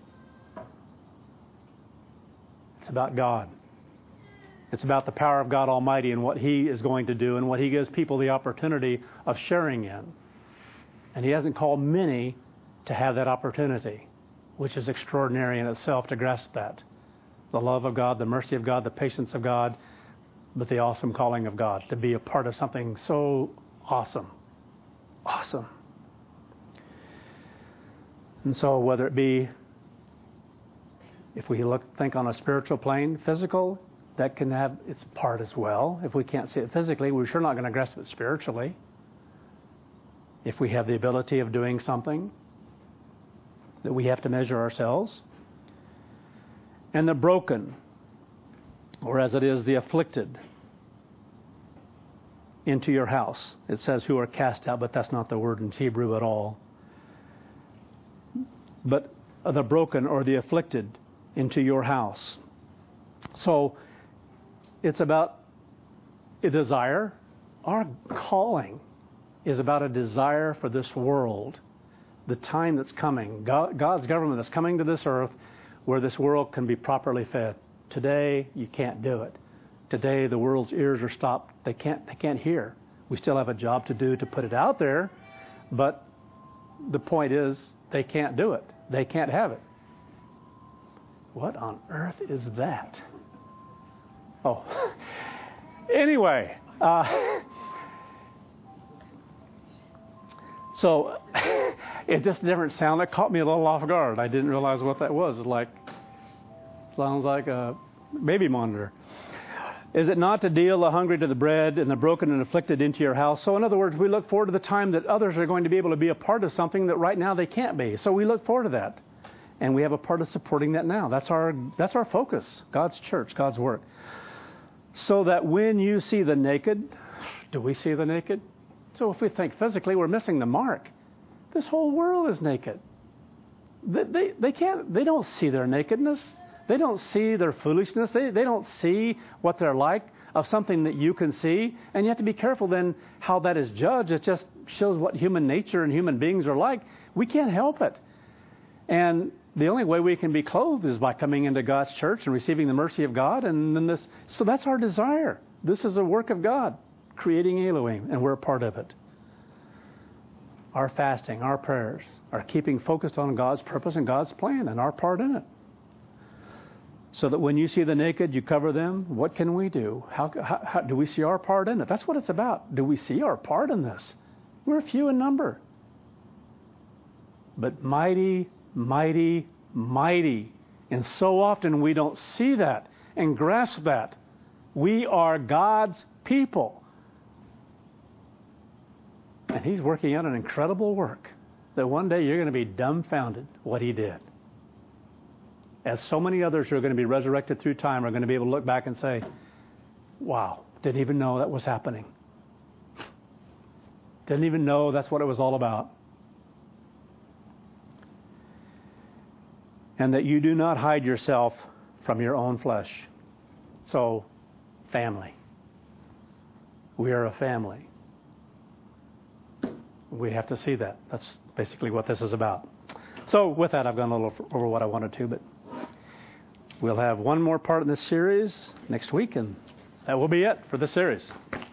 It's about God. It's about the power of God Almighty and what He is going to do and what He gives people the opportunity of sharing in. And He hasn't called many to have that opportunity, which is extraordinary in itself to grasp that. The love of God, the mercy of God, the patience of God, but the awesome calling of God to be a part of something so awesome. Awesome. And so whether it be, if we look, think on a spiritual plane, physical, that can have its part as well. If we can't see it physically, we're sure not going to grasp it spiritually. If we have the ability of doing something, that we have to measure ourselves. And the broken, or as it is, the afflicted, into your house. It says who are cast out, but that's not the word in Hebrew at all. But the broken or the afflicted into your house. So it's about a desire. Our calling is about a desire for this world. The time that's coming, God, God's government is coming to this earth where this world can be properly fed. Today, you can't do it. Today, the world's ears are stopped. They can't, they can't hear. We still have a job to do to put it out there, but the point is they can't do it. They can't have it. What on earth is that? Oh, anyway, uh, so it just different sound that caught me a little off guard. I didn't realize what that was. It's like sounds like a baby monitor. Is it not to deal the hungry to the bread and the broken and afflicted into your house? So in other words, we look forward to the time that others are going to be able to be a part of something that right now they can't be. So we look forward to that. And we have a part of supporting that now. That's our that's our focus. God's church, God's work. So that when you see the naked, do we see the naked? So if we think physically, we're missing the mark. This whole world is naked. They, they, they can't, they don't see their nakedness. They don't see their foolishness. They, they don't see what they're like of something that you can see. And you have to be careful then how that is judged. It just shows what human nature and human beings are like. We can't help it. And the only way we can be clothed is by coming into God's church and receiving the mercy of God. And then this, so that's our desire. This is a work of God, creating Elohim, and we're a part of it. Our fasting, our prayers, are keeping focused on God's purpose and God's plan and our part in it. So that when you see the naked, you cover them. What can we do? How, how, how do we see our part in it? That's what it's about. Do we see our part in this? We're few in number. But mighty, mighty, mighty. And so often we don't see that and grasp that. We are God's people. And He's working out an incredible work that one day you're going to be dumbfounded what He did. As so many others who are going to be resurrected through time are going to be able to look back and say, wow, didn't even know that was happening. Didn't even know that's what it was all about. And that you do not hide yourself from your own flesh. So, family. We are a family. We have to see that. That's basically what this is about. So with that, I've gone a little over what I wanted to, but we'll have one more part in this series next week, and that will be it for the series.